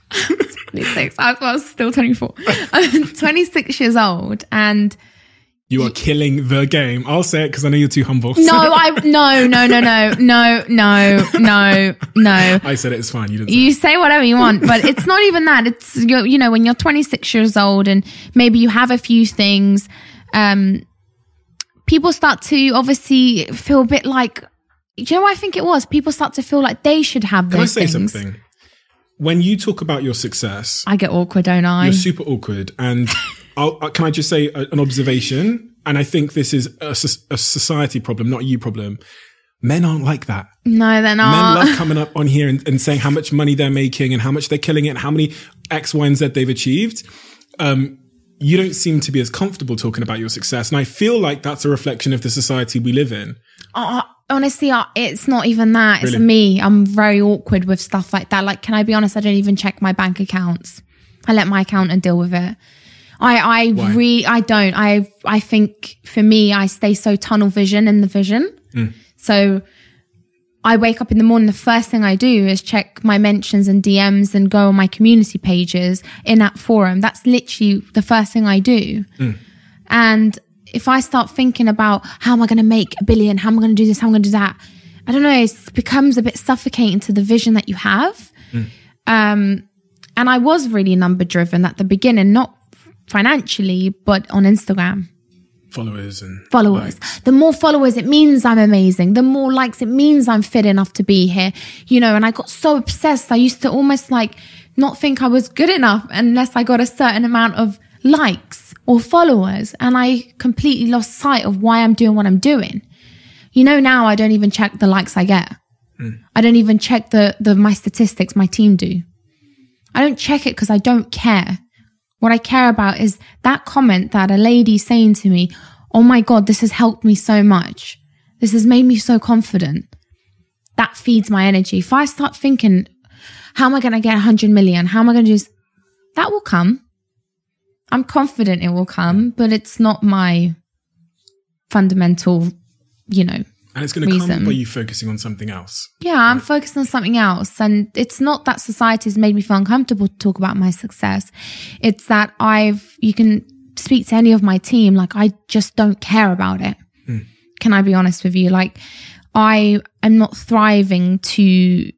S2: twenty-six. I was still twenty-four. I'm twenty-six years old, and
S1: you are killing the game. I'll say it because I know you're too humble.
S2: No, I no no no no no no no no.
S1: I said it. It's fine. You didn't. Say
S2: you
S1: it.
S2: say whatever you want, but it's not even that. It's you're, you know, when you're twenty-six years old and maybe you have a few things, um, people start to obviously feel a bit like. Do you know what I think it was? People start to feel like they should have those
S1: things. Can I say
S2: things.
S1: something? When you talk about your success,
S2: I get awkward, don't I?
S1: You're super awkward. And I'll, can I just say a, an observation? And I think this is a, a society problem, not a you problem. Men aren't like that.
S2: No, they're not.
S1: Men love coming up on here and, and saying how much money they're making and how much they're killing it and how many X, Y, and Z they've achieved. Um, you don't seem to be as comfortable talking about your success. And I feel like that's a reflection of the society we live in.
S2: Uh, honestly, uh, it's not even that. It's
S1: Really?
S2: me. I'm very awkward with stuff like that. Like, can I be honest? I don't even check my bank accounts. I let my accountant deal with it. I, I
S1: Why?
S2: really, I don't. I, I think for me, I stay so tunnel vision in the vision.
S1: Mm.
S2: So I wake up in the morning. The first thing I do is check my mentions and D Ms and go on my community pages in that forum. That's literally the first thing I do.
S1: Mm.
S2: And if I start thinking about how am I going to make a billion, how am I going to do this, how am I going to do that, I don't know, it becomes a bit suffocating to the vision that you have.
S1: Mm.
S2: Um, and I was really number driven at the beginning, not financially, but on Instagram.
S1: Followers and
S2: Followers.
S1: likes.
S2: The more followers, it means I'm amazing. The more likes, it means I'm fit enough to be here. You know, and I got so obsessed. I used to almost like not think I was good enough unless I got a certain amount of likes or followers. And I completely lost sight of why I'm doing what I'm doing. You know, now I don't even check the likes I get. Mm. I don't even check the, the my statistics my team do. I don't check it because I don't care. What I care about is that comment that a lady saying to me, oh my God, this has helped me so much. This has made me so confident. That feeds my energy. If I start thinking, how am I going to get one hundred million? How am I going to do this? That will come. I'm confident it will come, but it's not my fundamental, you know,
S1: And it's going to
S2: reason.
S1: come by you focusing on something else.
S2: Yeah, I'm focused on something else. And it's not that society has made me feel uncomfortable to talk about my success. It's that I've, you can speak to any of my team, like I just don't care about it. Hmm. Can I be honest with you? Like I am not thriving to,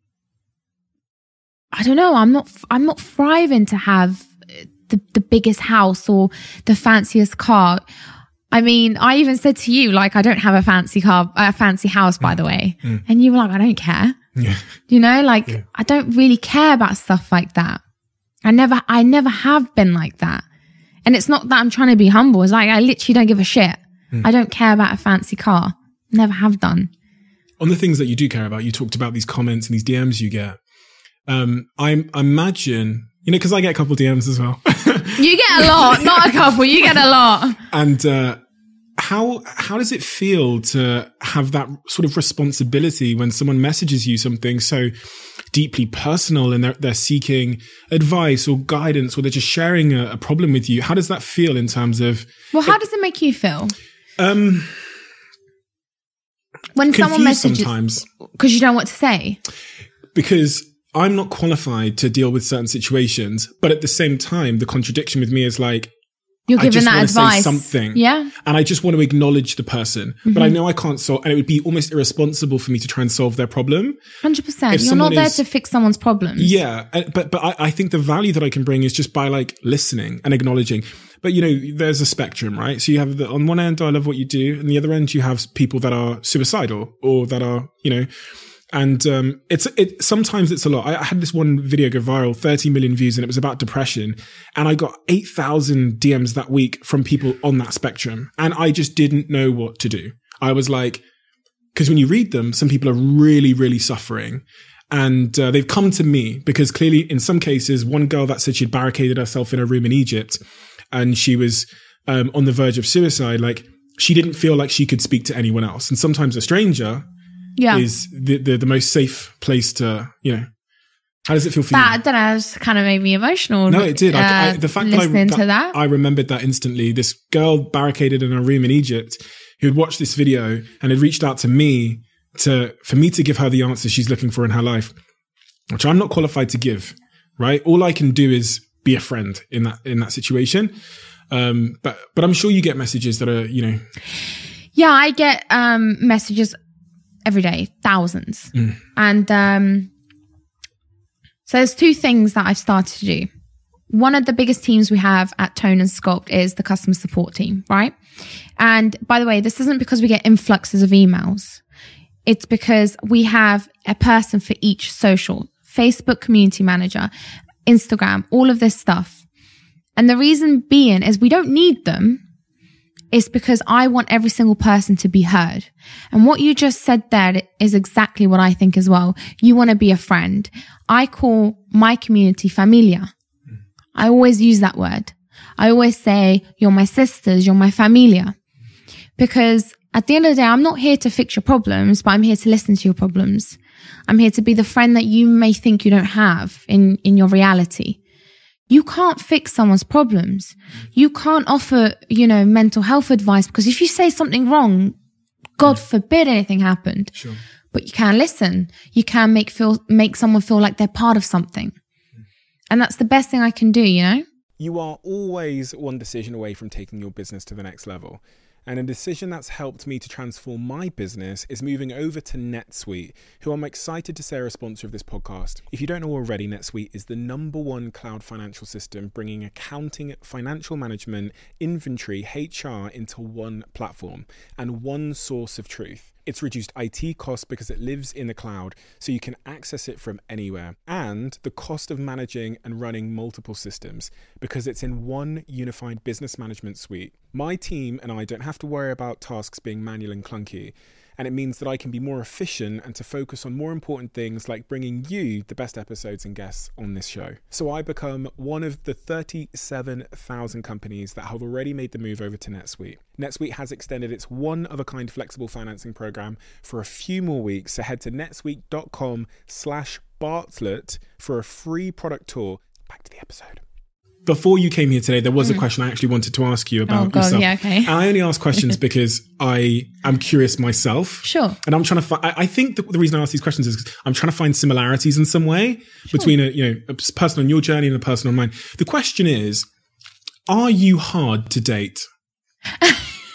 S2: I don't know, I'm not, I'm not thriving to have the, the biggest house or the fanciest car. I mean, I even said to you, like, I don't have a fancy car, a fancy house, by the way. Mm. And you were like, I don't care.
S1: Yeah.
S2: You know, like,
S1: yeah.
S2: I don't really care about stuff like that. I never, I never have been like that. And it's not that I'm trying to be humble. It's like, I literally don't give a shit. Mm. I don't care about a fancy car. Never have done.
S1: On the things that you do care about, you talked about these comments and these D Ms you get. Um, I, I imagine, you know, because I get a couple of D Ms as well.
S2: You get a lot, not a couple. You get a lot.
S1: And uh, how how does it feel to have that sort of responsibility when someone messages you something so deeply personal and they're, they're seeking advice or guidance, or they're just sharing a, a problem with you? How does that feel in terms of?
S2: Well, how does it make you feel?
S1: Um,
S2: when someone messages,
S1: sometimes
S2: because you don't know what to say.
S1: Because I'm not qualified to deal with certain situations, but at the same time, the contradiction with me is like,
S2: you're giving that
S1: I just
S2: advice.
S1: Say something,
S2: yeah,
S1: and I just want to acknowledge the person, mm-hmm. but I know I can't solve, and it would be almost irresponsible for me to try and solve their problem.
S2: one hundred percent. You're not there is, to fix someone's problems.
S1: Yeah, but but I, I think the value that I can bring is just by like listening and acknowledging. But you know, there's a spectrum, right? So you have the on one end, I love what you do, and the other end, you have people that are suicidal or that are, you know. And um, it's it. Sometimes it's a lot. I, I had this one video go viral, thirty million views, and it was about depression. And I got eight thousand D Ms that week from people on that spectrum. And I just didn't know what to do. I was like, because when you read them, some people are really, really suffering. And uh, they've come to me because clearly in some cases, one girl that said she'd barricaded herself in a room in Egypt and she was um, on the verge of suicide. Like she didn't feel like she could speak to anyone else. And sometimes a stranger
S2: yeah.
S1: is the, the the most safe place to, you know, how does it feel for
S2: that,
S1: you?
S2: I don't know, it kind of made me emotional.
S1: No, it did.
S2: Uh,
S1: I, I, the fact
S2: listening
S1: that, I,
S2: to that,
S1: I remembered that instantly. This girl barricaded in a room in Egypt who had watched this video and had reached out to me to for me to give her the answers she's looking for in her life, which I'm not qualified to give. right? All I can do is be a friend in that, in that situation. Um, but, but I'm sure you get messages that are, you know.
S2: Yeah, I get, um, messages every day, thousands. Mm. And, um, so there's two things that I've started to do. One of the biggest teams we have at Tone and Sculpt is the customer support team, right? And by the way, this isn't because we get influxes of emails. It's because we have a person for each social, Facebook community manager, Instagram, all of this stuff. And the reason being is we don't need them. It's because I want every single person to be heard. And what you just said there is exactly what I think as well. You want to be a friend. I call my community familia. I always use that word. I always say, you're my sisters, you're my familia. Because at the end of the day, I'm not here to fix your problems, but I'm here to listen to your problems. I'm here to be the friend that you may think you don't have in, in your reality. You can't fix someone's problems. You can't offer, you know, mental health advice, because if you say something wrong, God forbid anything happened.
S1: Sure.
S2: But you can listen. You can make feel make someone feel like they're part of something. And that's the best thing I can do, you know?
S1: You are always one decision away from taking your business to the next level. And a decision that's helped me to transform my business is moving over to NetSuite, who I'm excited to say are a sponsor of this podcast. If you don't know already, NetSuite is the number one cloud financial system, bringing accounting, financial management, inventory, H R into one platform and one source of truth. It's reduced I T costs because it lives in the cloud, so you can access it from anywhere. And the cost of managing and running multiple systems because it's in one unified business management suite. My team and I don't have to worry about tasks being manual and clunky. And it means that I can be more efficient and to focus on more important things like bringing you the best episodes and guests on this show. So I become one of the thirty-seven thousand companies that have already made the move over to NetSuite. NetSuite has extended its one-of-a-kind flexible financing program for a few more weeks. So head to netsuite.com slash Bartlett for a free product tour. Back to the episode. Before you came here today, there was a question I actually wanted to ask you about
S2: oh, God,
S1: yourself.
S2: Yeah, okay.
S1: And I only ask questions because I am curious myself.
S2: Sure.
S1: And I'm trying to find, I think the, the reason I ask these questions is because I'm trying to find similarities in some way sure. between a, you know, a person on your journey and a person on mine. The question is, are you hard to date?
S2: um,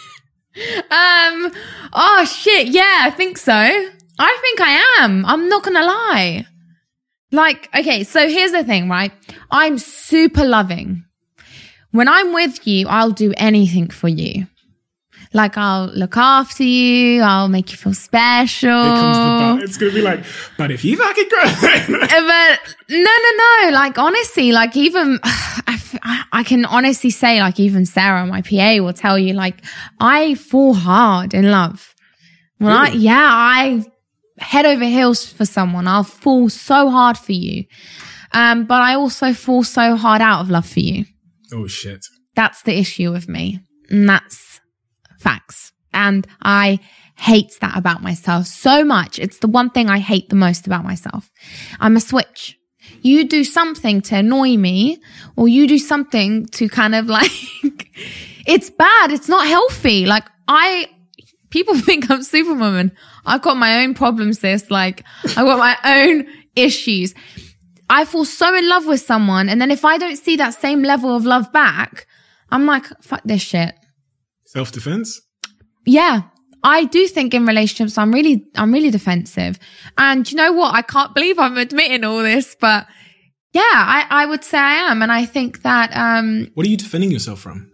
S2: oh shit. Yeah, I think so. I think I am. I'm not going to lie. Like, okay, so here's the thing, right? I'm super loving. When I'm with you, I'll do anything for you. Like, I'll look after you. I'll make you feel special.
S1: Here comes the but. It's going to be like, but if you fucking grow.
S2: But no, no, no. Like, honestly, like even, I, I can honestly say, like even Sarah, my P A, will tell you, like, I fall hard in love. When really? I, yeah, I... head over heels for someone. I'll fall so hard for you. Um, but I also fall so hard out of love for you.
S1: Oh, shit.
S2: That's the issue with me. And that's facts. And I hate that about myself so much. It's the one thing I hate the most about myself. I'm a switch. You do something to annoy me, or you do something to kind of like, it's bad. It's not healthy. Like I, people think I'm Superwoman. I've got my own problems, sis. Like, I've got my own issues. I fall so in love with someone, and then if I don't see that same level of love back, I'm like, fuck this shit.
S1: Self-defense?
S2: Yeah. I do think in relationships, I'm really, I'm really defensive. And you know what? I can't believe I'm admitting all this, but yeah, I, I would say I am. And I think that, um,
S1: what are you defending yourself from?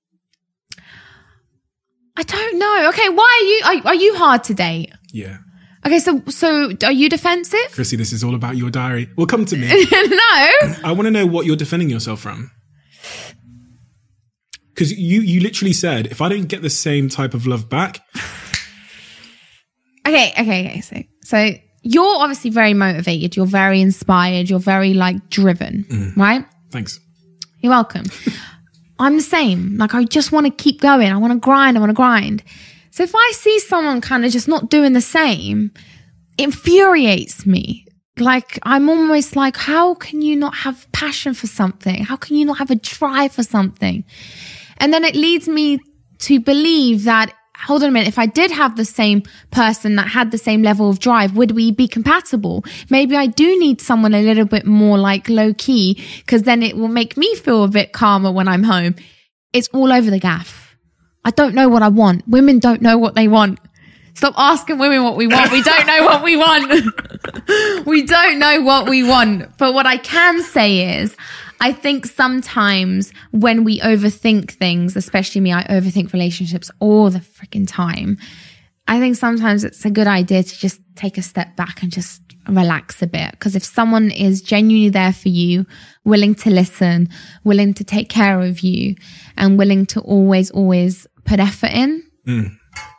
S2: I don't know. Okay, why are you, are, are you hard to date?
S1: Yeah.
S2: Okay, so so are you defensive?
S1: Chrissy, this is all about your diary. Well, come to me.
S2: No.
S1: I want to know what you're defending yourself from. Because you, you literally said, if I don't get the same type of love back.
S2: Okay, okay, okay. So, so you're obviously very motivated. You're very inspired. You're very like driven, mm. right?
S1: Thanks.
S2: You're welcome. I'm the same. Like, I just want to keep going. I want to grind. I want to grind. So if I see someone kind of just not doing the same, it infuriates me. Like, I'm almost like, how can you not have passion for something? How can you not have a drive for something? And then it leads me to believe that hold on a minute, if I did have the same person that had the same level of drive, would we be compatible? Maybe I do need someone a little bit more like low key, because then it will make me feel a bit calmer when I'm home. It's all over the gaff. I don't know what I want. Women don't know what they want. Stop asking women what we want. We don't know what we want. We don't know what we want. But what I can say is, I think sometimes when we overthink things, especially me, I overthink relationships all the freaking time. I think sometimes it's a good idea to just take a step back and just relax a bit. Because if someone is genuinely there for you, willing to listen, willing to take care of you, and willing to always, always put effort in, mm.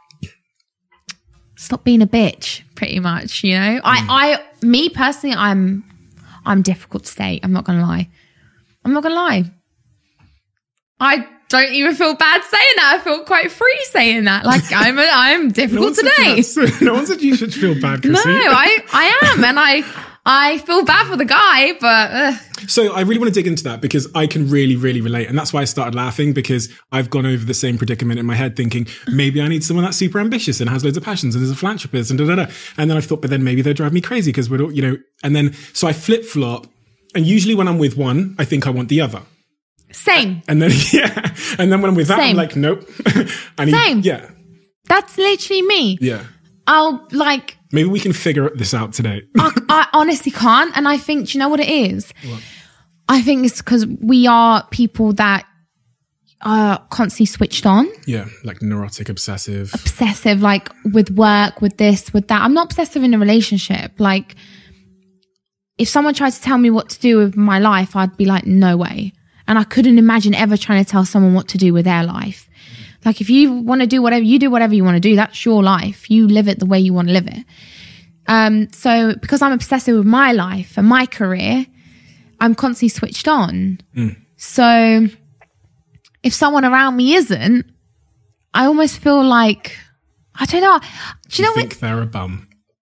S2: stop being a bitch, pretty much, you know? Mm. I, I, me personally, I'm, I'm difficult to date. I'm not going to lie. I'm not going to lie. I don't even feel bad saying that. I feel quite free saying that. Like, I'm a, I'm difficult
S1: no
S2: today.
S1: No one said you should feel bad, Chrissy.
S2: No, I, I am. And I, I feel bad for the guy, but... Uh.
S1: So I really want to dig into that because I can really, really relate. And that's why I started laughing, because I've gone over the same predicament in my head thinking, maybe I need someone that's super ambitious and has loads of passions and is a philanthropist and da, da, da. And then I thought, but then maybe they'll drive me crazy because we're all, you know, and then, so I flip flop. And usually when I'm with one, I think I want the other.
S2: Same.
S1: And then, yeah. And then when I'm with that, Same. I'm like, nope. I need,
S2: Same.
S1: Yeah.
S2: That's literally me.
S1: Yeah.
S2: I'll like...
S1: Maybe we can figure this out today.
S2: I, I honestly can't. And I think, do you know what it is?
S1: What?
S2: I think it's because we are people that are constantly switched on.
S1: Yeah. Like neurotic, obsessive.
S2: Obsessive, like with work, with this, with that. I'm not obsessive in a relationship. Like... If someone tried to tell me what to do with my life, I'd be like, no way. And I couldn't imagine ever trying to tell someone what to do with their life. Like, if you want to do whatever, you do whatever you want to do. That's your life. You live it the way you want to live it. Um, so because I'm obsessive with my life and my career, I'm constantly switched on. Mm. So if someone around me isn't, I almost feel like, I don't know. Do you, you know
S1: think
S2: what?
S1: They're a bum.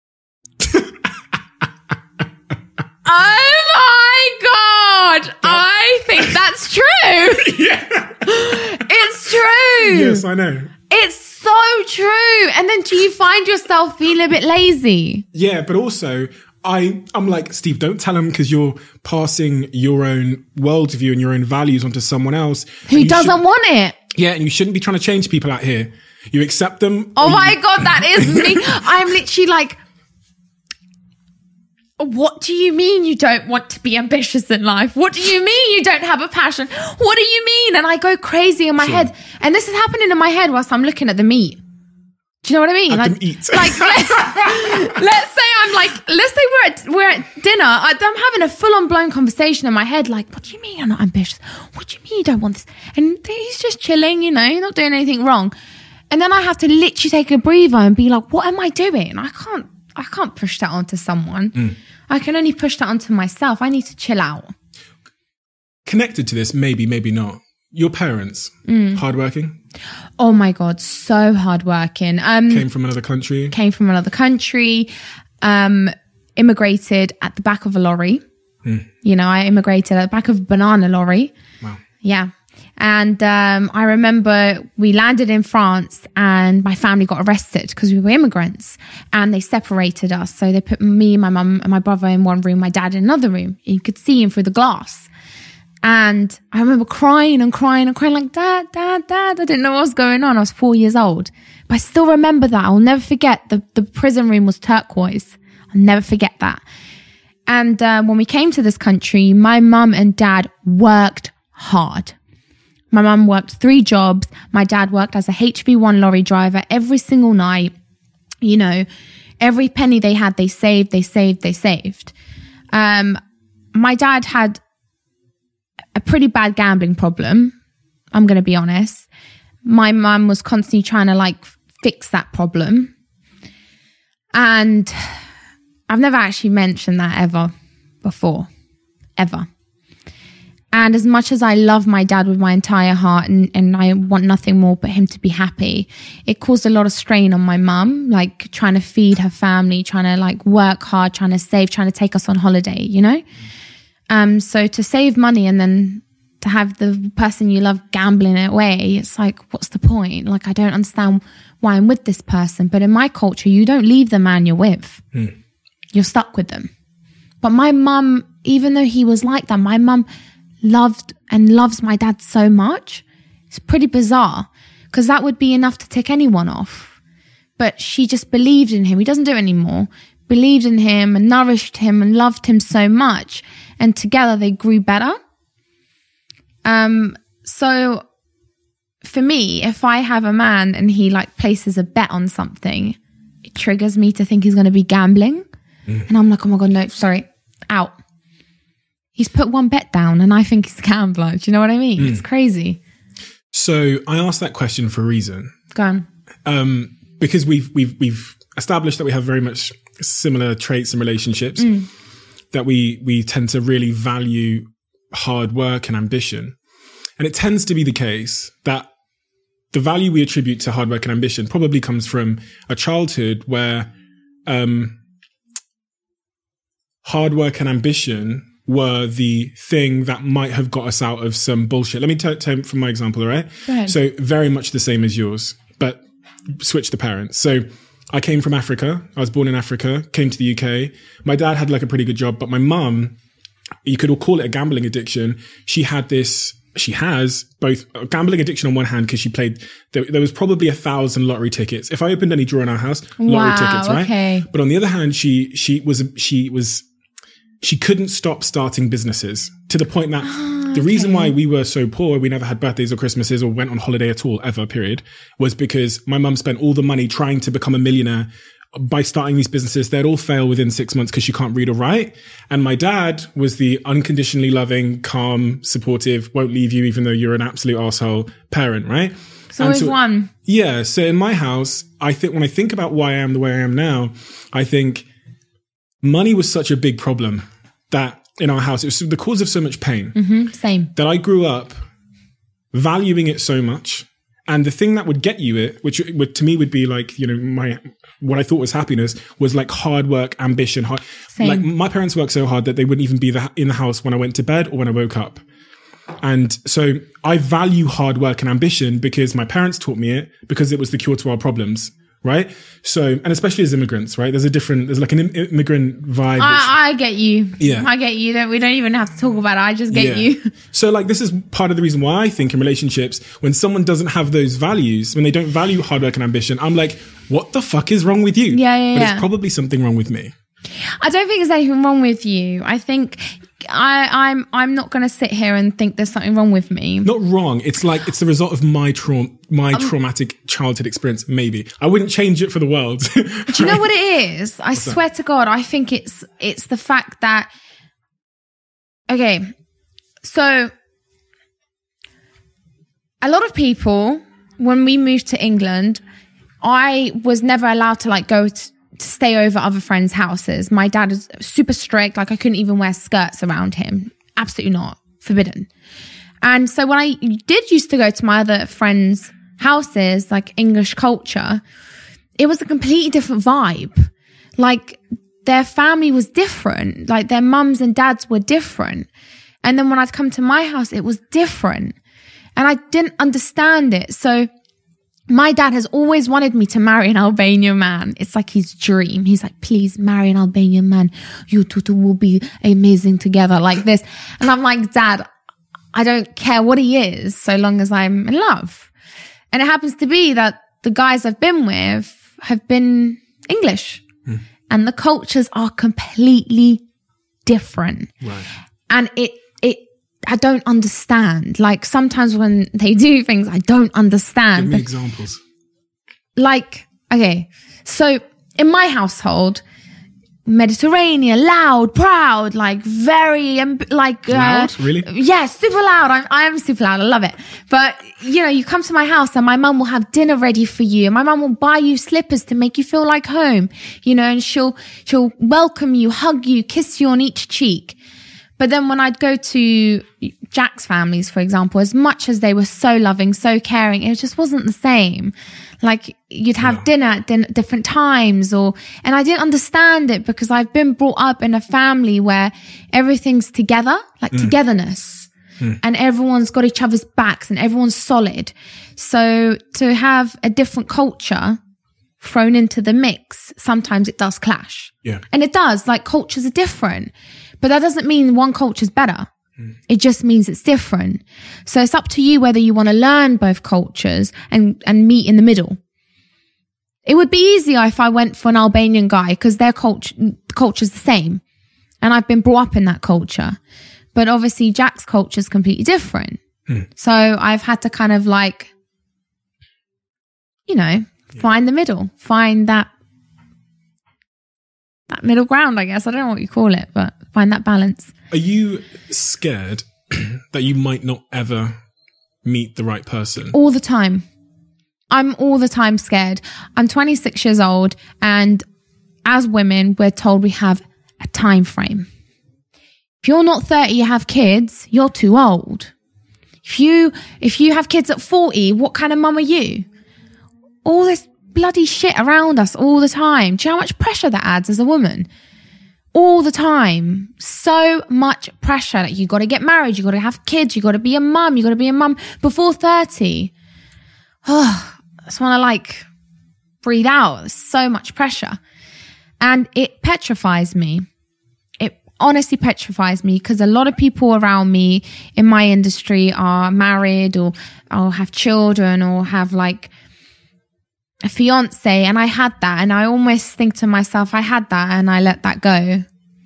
S2: Oh my God. I think that's true.
S1: Yeah.
S2: It's true.
S1: Yes, I know.
S2: It's so true. And then do you find yourself feeling a bit lazy?
S1: Yeah, but also I, I'm like, Steve, don't tell him, because you're passing your own worldview and your own values onto someone else.
S2: Who doesn't want it.
S1: Yeah, and you shouldn't be trying to change people out here. You accept them.
S2: Oh my
S1: you-
S2: God, that is me. I'm literally like, what do you mean you don't want to be ambitious in life? What do you mean you don't have a passion? What do you mean? And I go crazy in my sure. head. And this is happening in my head whilst I'm looking at the meat. Do you know what I mean?
S1: At
S2: like,
S1: them eat.
S2: like let, let's say I'm like, let's say we're at, we're at dinner. I, I'm having a full on blown conversation in my head. Like, what do you mean you're not ambitious? What do you mean you don't want this? And he's just chilling, you know, not doing anything wrong. And then I have to literally take a breather and be like, what am I doing? I can't, I can't push that onto someone. Mm. I can only push that onto myself. I need to chill out.
S1: Connected to this, maybe, maybe not. Your parents, mm. hardworking?
S2: Oh my God, so hardworking. Um,
S1: came from another country?
S2: Came from another country. Um, immigrated at the back of a lorry. Mm. You know, I immigrated at the back of a banana lorry.
S1: Wow.
S2: Yeah. And um, I remember we landed in France and my family got arrested because we were immigrants, and they separated us. So they put me, my mum and my brother in one room, my dad in another room. You could see him through the glass. And I remember crying and crying and crying like, Dad, Dad, Dad. I didn't know what was going on. I was four years old. But I still remember that. I'll never forget. The, the prison room was turquoise. I'll never forget that. And uh, when we came to this country, my mum and dad worked hard. My mum worked three jobs. My dad worked as a H V one lorry driver every single night. You know, every penny they had, they saved, they saved, they saved. Um, my dad had a pretty bad gambling problem. I'm going to be honest. My mum was constantly trying to like fix that problem. And I've never actually mentioned that ever before, ever. And as much as I love my dad with my entire heart and, and I want nothing more but him to be happy, it caused a lot of strain on my mum, like trying to feed her family, trying to like work hard, trying to save, trying to take us on holiday, you know? Um, so to save money and then to have the person you love gambling it away, it's like, what's the point? Like, I don't understand why I'm with this person. But in my culture, you don't leave the man you're with. Mm. You're stuck with them. But my mum, even though he was like that, my mum loved and loves my dad so much. It's pretty bizarre, because that would be enough to tick anyone off. But she just believed in him. He doesn't do it anymore. Believed in him and nourished him and loved him so much. And together they grew better. Um, so for me, if I have a man and he like places a bet on something, it triggers me to think he's going to be gambling. Mm. And I'm like, oh my God, no, sorry, out. He's put one bet down and I think he's a gambler. Do you know what I mean? Mm. It's crazy.
S1: So I asked that question for a reason.
S2: Go on.
S1: Um, because we've, we've, we've established that we have very much similar traits and relationships, mm. that we, we tend to really value hard work and ambition. And it tends to be the case that the value we attribute to hard work and ambition probably comes from a childhood where um, hard work and ambition were the thing that might have got us out of some bullshit. Let me tell you from my example, all right?
S2: Go ahead.
S1: So very much the same as yours, but switch the parents. So I came from Africa. I was born in Africa, came to the U K. My dad had like a pretty good job, but my mum, you could all call it a gambling addiction. She had this, she has both a gambling addiction on one hand, because she played, there, there was probably a thousand lottery tickets. If I opened any drawer in our house, lottery
S2: wow,
S1: tickets, right?
S2: Okay.
S1: But on the other hand, she, she was, she was, she couldn't stop starting businesses, to the point that oh, the okay. reason why we were so poor, we never had birthdays or Christmases or went on holiday at all, ever, period, was because my mum spent all the money trying to become a millionaire by starting these businesses. They'd all fail within six months because she can't read or write. And my dad was the unconditionally loving, calm, supportive, won't leave you even though you're an absolute arsehole parent, right?
S2: So always so, one.
S1: Yeah. So in my house, I think when I think about why I am the way I am now, I think money was such a big problem that in our house, it was the cause of so much pain.
S2: Mm-hmm, same.
S1: That I grew up valuing it so much. And the thing that would get you it, which would, to me would be like, you know, my, what I thought was happiness, was like hard work, ambition. Hard, like my parents worked so hard that they wouldn't even be the, in the house when I went to bed or when I woke up. And so I value hard work and ambition because my parents taught me it, because it was the cure to our problems. Right. So, and especially as immigrants, right? There's a different, there's like an im- immigrant vibe.
S2: I, I get you.
S1: Yeah.
S2: I get you. Don't, we don't even have to talk about it. I just get yeah. you.
S1: So like, this is part of the reason why I think in relationships, when someone doesn't have those values, when they don't value hard work and ambition, I'm like, what the fuck is wrong with you?
S2: Yeah, yeah,
S1: But
S2: yeah.
S1: it's probably something wrong with me.
S2: I don't think there's anything wrong with you. I think I, I'm I'm not going to sit here and think there's something wrong with me.
S1: Not wrong. It's like it's the result of my trauma, my um, traumatic childhood experience. Maybe I wouldn't change it for the world.
S2: Do you know what it is? I What's swear that? to God, I think it's it's the fact that. Okay, so a lot of people, when we moved to England, I was never allowed to like go to. to stay over other friends' houses. My dad is super strict. Like I couldn't even wear skirts around him. Absolutely not. Forbidden. And so when I did used to go to my other friends' houses, like English culture, it was a completely different vibe. Like their family was different. Like their mums and dads were different. And then when I'd come to my house, it was different. And I didn't understand it. So my dad has always wanted me to marry an Albanian man. It's like his dream. He's like, please marry an Albanian man. You two will be amazing together like this. And I'm like, Dad, I don't care what he is so long as I'm in love. And it happens to be that the guys I've been with have been English. Mm. And the cultures are completely different.
S1: Right.
S2: And it, it, I don't understand. Like sometimes when they do things, I don't understand.
S1: Give me examples.
S2: Like, okay, so in my household, Mediterranean, loud, proud, like very, um, like
S1: loud,
S2: uh,
S1: really?
S2: Yeah, super loud. I'm, I am super loud. I love it. But you know, you come to my house and my mum will have dinner ready for you, and my mum will buy you slippers to make you feel like home. You know, and she'll she'll welcome you, hug you, kiss you on each cheek. But then when I'd go to Jack's families, for example, as much as they were so loving, so caring, it just wasn't the same. Like you'd have yeah. dinner at din- different times or, and I didn't understand it because I've been brought up in a family where everything's together, like mm. togetherness. mm. and everyone's got each other's backs and everyone's solid. So to have a different culture thrown into the mix, sometimes it does clash.
S1: Yeah.
S2: And it does, like cultures are different, but that doesn't mean one culture's better. Mm. It just means it's different. So it's up to you whether you want to learn both cultures and, and meet in the middle. It would be easier if I went for an Albanian guy because their culture, culture's the same. And I've been brought up in that culture. But obviously Jack's culture is completely different. Mm. So I've had to kind of like, you know, yeah. find the middle, find that that middle ground, I guess. I don't know what you call it, but find that balance.
S1: Are you scared that you might not ever meet the right person?
S2: All the time. I'm all the time scared. I'm twenty-six years old, and as women, we're told we have a time frame. If you're not thirty, you have kids, you're too old. If you if you have kids at forty, what kind of mum are you? All this bloody shit around us all the time. Do you know how much pressure that adds as a woman? All the time. So much pressure that you got to get married, you got to have kids, you got to be a mum, you got to be a mum before thirty. Oh, I just want to like breathe out. There's so much pressure. And it petrifies me. It honestly petrifies me because a lot of people around me in my industry are married or, or have children or have like a fiance, and I had that, and I almost think to myself, I had that and I let that go.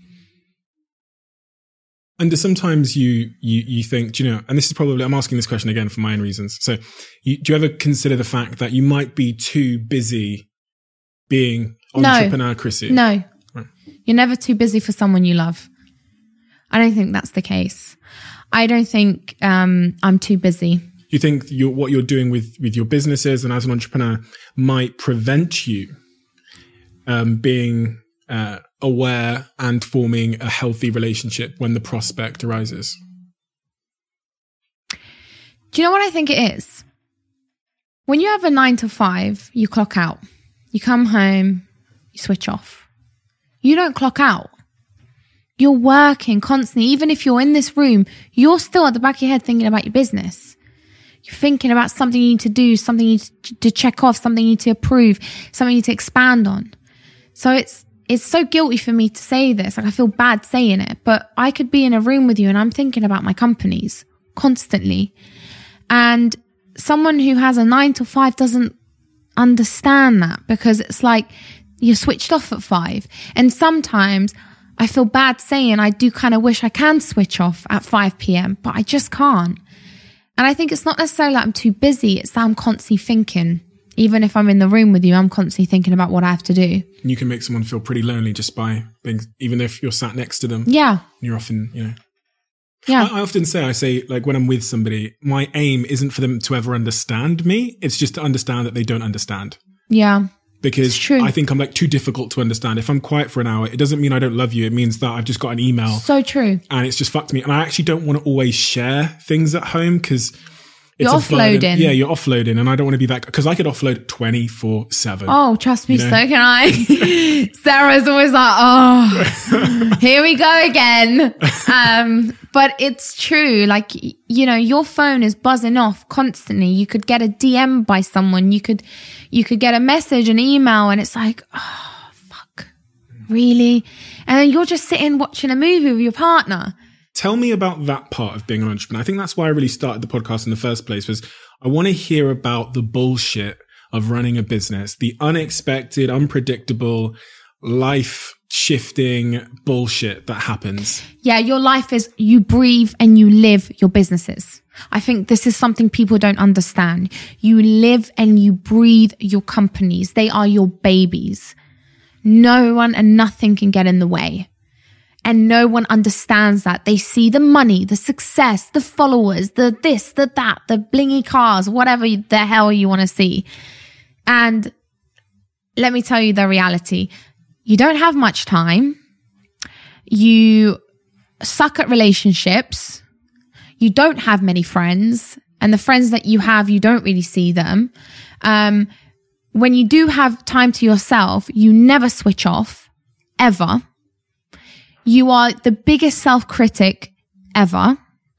S1: And sometimes you you you think, do you know, and this is probably, I'm asking this question again for my own reasons. So you, do you ever consider the fact that you might be too busy being entrepreneur,
S2: no.
S1: Chrissy?
S2: No.
S1: Right.
S2: You're never too busy for someone you love. I don't think that's the case. I don't think um, I'm too busy.
S1: Do you think you're, what you're doing with, with your businesses and as an entrepreneur might prevent you um, being uh, aware and forming a healthy relationship when the prospect arises?
S2: Do you know what I think it is? When you have a nine to five, you clock out. You come home, you switch off. You don't clock out. You're working constantly. Even if you're in this room, you're still at the back of your head thinking about your business. You're thinking about something you need to do, something you need to check off, something you need to approve, something you need to expand on. So it's it's so guilty for me to say this. Like I feel bad saying it, but I could be in a room with you and I'm thinking about my companies constantly. And someone who has a nine to five doesn't understand that because it's like you're switched off at five. And sometimes I feel bad saying I do kind of wish I can switch off at five p.m., but I just can't. And I think it's not necessarily that I'm too busy. It's that I'm constantly thinking. Even if I'm in the room with you, I'm constantly thinking about what I have to do.
S1: You can make someone feel pretty lonely just by being, even if you're sat next to them.
S2: Yeah.
S1: You're often, you know.
S2: Yeah.
S1: I, I often say, I say, like when I'm with somebody, my aim isn't for them to ever understand me. It's just to understand that they don't understand.
S2: Yeah.
S1: Because I think I'm like too difficult to understand. If I'm quiet for an hour, it doesn't mean I don't love you. It means that I've just got an email.
S2: So true.
S1: And it's just fucked me. And I actually don't want to always share things at home because it's
S2: you're
S1: a
S2: offloading.
S1: Burden. Yeah, you're offloading. And I don't want to be that, because I could offload twenty-four seven.
S2: Oh, trust me,
S1: you know?
S2: So can I. Sarah's always like, oh, here we go again. Um, but it's true. Like, you know, your phone is buzzing off constantly. You could get a D M by someone. You could, you could get a message, an email, and it's like, oh, fuck, really? And then you're just sitting watching a movie with your partner.
S1: Tell me about that part of being an entrepreneur. I think that's why I really started the podcast in the first place, was I want to hear about the bullshit of running a business, the unexpected, unpredictable, life-shifting bullshit that happens.
S2: Yeah, your life is, you breathe and you live your businesses. I think this is something people don't understand. You live and you breathe your companies. They are your babies. No one and nothing can get in the way. And no one understands that. They see the money, the success, the followers, the this, the that, the blingy cars, whatever the hell you want to see. And let me tell you the reality. You don't have much time. You suck at relationships. You don't have many friends. And the friends that you have, you don't really see them. Um, when you do have time to yourself, you never switch off, ever. You are the biggest self-critic ever.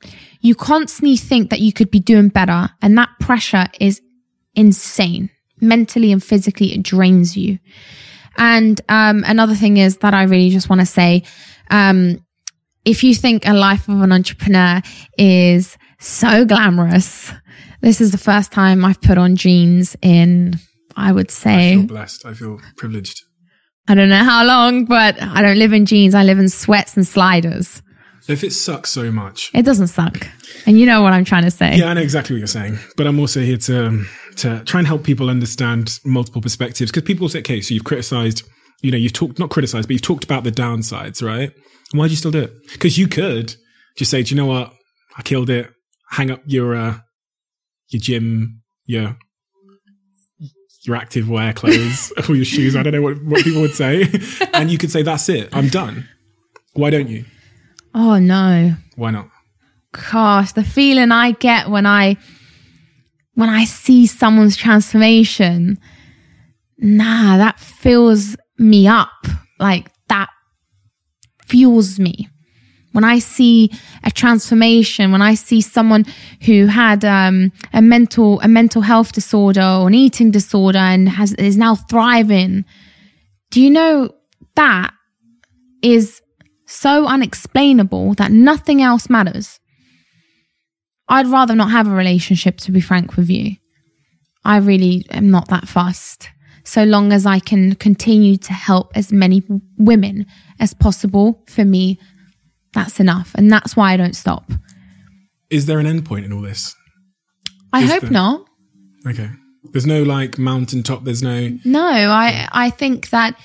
S2: you constantly think that you could be doing better. And that pressure is insane. Mentally and physically, it drains you. And um, another thing is that I really just want to say, um, if you think a life of an entrepreneur is so glamorous, this is the first time I've put on jeans in, I would say.
S1: I feel blessed. I feel privileged.
S2: I don't know how long, but I don't live in jeans. I live in sweats and sliders.
S1: So if it sucks so much.
S2: It doesn't suck. And you know what I'm trying to say.
S1: Yeah, I know exactly what you're saying. But I'm also here to to try and help people understand multiple perspectives. Because people say, okay, so you've criticized, you know, you've talked, not criticized, but you've talked about the downsides, right? Why do you still do it? Because you could just say, do you know what? I killed it. Hang up your uh, your gym, your your active wear clothes, or your shoes. I don't know what, what people would say. And you could say, that's it. I'm done. Why don't you?
S2: Oh, no.
S1: Why not?
S2: Gosh, the feeling I get when I when I see someone's transformation, nah, that fills me up. Like, that fuels me. When I see a transformation, when I see someone who had um, a mental a mental health disorder or an eating disorder and has is now thriving, do you know that is so unexplainable that nothing else matters? I'd rather not have a relationship, to be frank with you. I really am not that fussed. So long as I can continue to help as many women as possible, for me, that's enough. And that's why I don't stop.
S1: Is there an end point in all this?
S2: I
S1: Is
S2: hope
S1: there?
S2: not.
S1: Okay. There's no like mountaintop. There's no...
S2: No, I, I think that,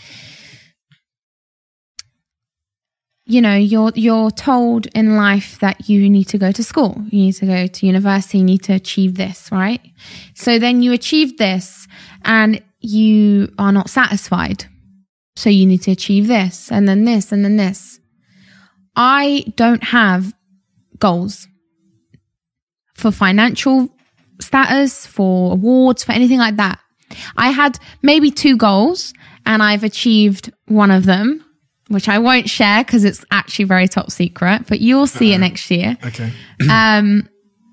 S2: you know, you're you're told in life that you need to go to school, you need to go to university, you need to achieve this, right? So then you achieve this and you are not satisfied. So you need to achieve this and then this and then this. I don't have goals for financial status, for awards, for anything like that. I had maybe two goals and I've achieved one of them, which I won't share because it's actually very top secret, but you'll see uh, it next year.
S1: Okay.
S2: um,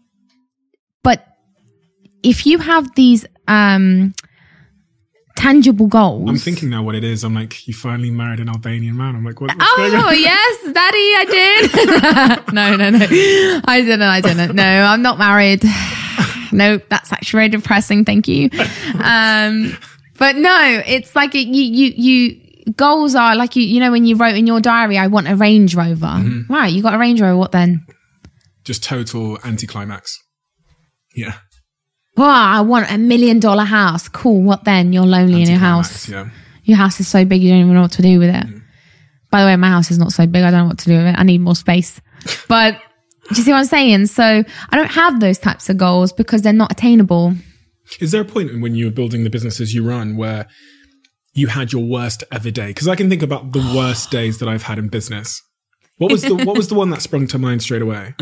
S2: but if you have these um, tangible goals.
S1: I'm thinking now what it is. I'm like, you finally married an Albanian man. I'm like, what, what's
S2: oh,
S1: going on?
S2: yes, daddy, I did. no, no, no. I didn't, I didn't. No, I'm not married. No, that's actually very depressing. Thank you. Um, but no, it's like it, you, you, you, goals are like, you, you know, when you wrote in your diary, I want a Range Rover. Mm-hmm. Right, you got a Range Rover, what then?
S1: Just total anticlimax. Yeah.
S2: Well, I want a million dollar house. Cool, what then? You're lonely in your house.
S1: Yeah.
S2: Your house is so big you don't even know what to do with it. Mm. By the way, my house is not so big. I don't know what to do with it. I need more space. But do you see what I'm saying? So I don't have those types of goals because they're not attainable.
S1: Is there a point when you were building the businesses you run where you had your worst ever day? Because I can think about the worst days that I've had in business. What was the what was the one that sprung to mind straight away?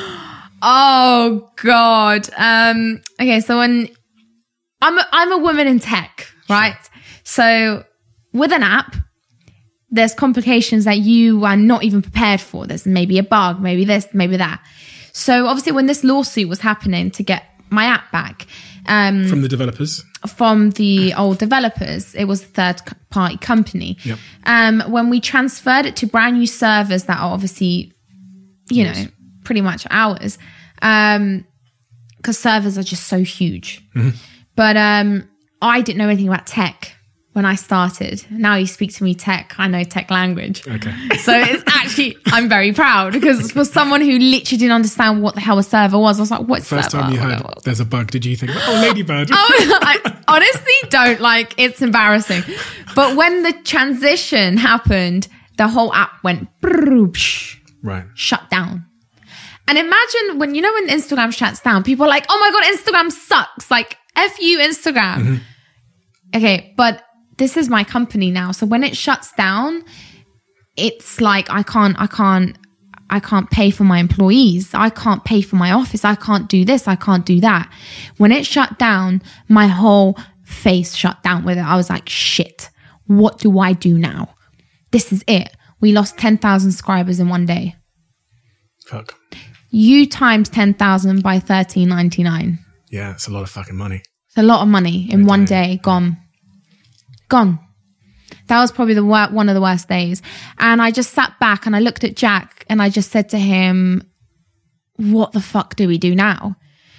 S2: Oh God. Um, okay, so when I'm a, I'm a woman in tech, right? Sure. So with an app, there's complications that you are not even prepared for. There's maybe a bug, maybe this, maybe that. So obviously when this lawsuit was happening to get my app back, um,
S1: from the developers,
S2: from the old developers, it was a third party company.
S1: Yep.
S2: Um, when we transferred it to brand new servers that are obviously, you yes. know, pretty much ours, um, because servers are just so huge. Mm-hmm. But um, I didn't know anything about tech when I started. Now you speak to me tech, I know tech language.
S1: Okay.
S2: So it's actually, I'm very proud because for someone who literally didn't understand what the hell a server was, I was like, what's
S1: First
S2: server?
S1: time you heard there's a bug, did you think, oh, ladybird?
S2: oh, I honestly don't, like, it's embarrassing. But when the transition happened, the whole app went,
S1: right,
S2: shut down. And imagine when, you know, when Instagram shuts down, people are like, oh my God, Instagram sucks. Like, F you, Instagram. Mm-hmm. Okay, but this is my company now. So when it shuts down, it's like I can't, I can't, I can't pay for my employees. I can't pay for my office. I can't do this. I can't do that. When it shut down, my whole face shut down with it. I was like, shit, what do I do now? This is it. We lost ten thousand subscribers in one day.
S1: Fuck.
S2: You times ten thousand by thirteen ninety-nine.
S1: Yeah, it's a lot of fucking money.
S2: It's a lot of money in one day. Gone. Gone. That was probably the wor- one of the worst days. And I just sat back and I looked at Jack and I just said to him, what the fuck do we do now?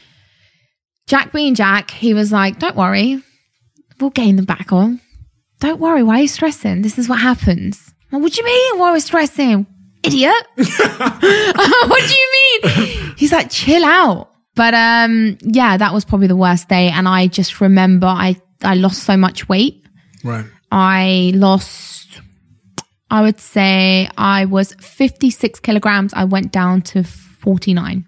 S2: Jack being Jack, he was like, don't worry. We'll gain them back on. Don't worry. Why are you stressing? This is what happens. Well, what do you mean? Why are we stressing? Idiot. What do you mean? He's like, chill out. But um, yeah, that was probably the worst day. And I just remember I, I lost so much weight.
S1: Right.
S2: I lost, I would say I was fifty-six kilograms. I went down to forty-nine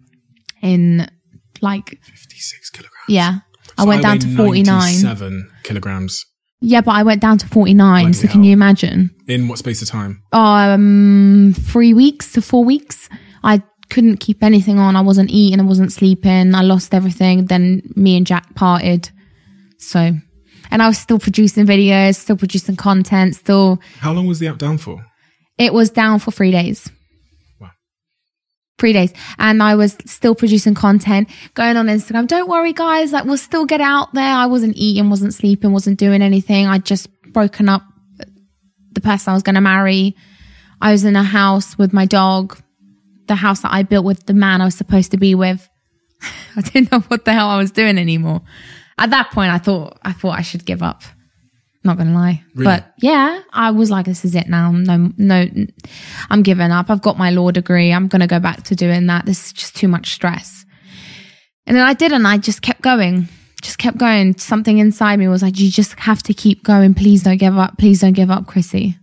S2: in like
S1: fifty-six kilograms.
S2: Yeah.
S1: So
S2: I went
S1: I
S2: down to forty-nine.
S1: Seven kilograms.
S2: Yeah, but I went down to forty-nine. Bloody so hell. Can you imagine?
S1: In what space of time?
S2: Um, three weeks to four weeks. I couldn't keep anything on. I wasn't eating. I wasn't sleeping. I lost everything. Then me and Jack parted. So, and I was still producing videos, still producing content, still.
S1: How long was the app down for?
S2: It was down for three days.
S1: Wow.
S2: Three days. And I was still producing content, going on Instagram. Don't worry, guys. Like, we'll still get out there. I wasn't eating, wasn't sleeping, wasn't doing anything. I'd just broken up the person I was going to marry. I was in a house with my dog, the house that I built with the man I was supposed to be with. I didn't know what the hell I was doing anymore. At that point, I thought I thought I should give up. Not gonna lie,
S1: really?
S2: But yeah, I was like, "This is it now. No, no, I'm giving up. I've got my law degree. I'm gonna go back to doing that. This is just too much stress." And then I didn't. I just kept going, just kept going. Something inside me was like, "You just have to keep going. Please don't give up. Please don't give up, Chrissy."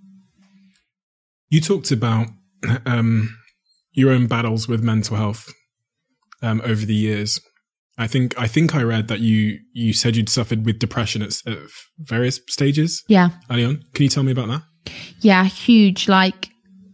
S1: You talked about um, your own battles with mental health um, over the years. I think I think I read that you you said you'd suffered with depression at, at various stages.
S2: Yeah.
S1: Early on. Can you tell me about that?
S2: Yeah, huge. Like,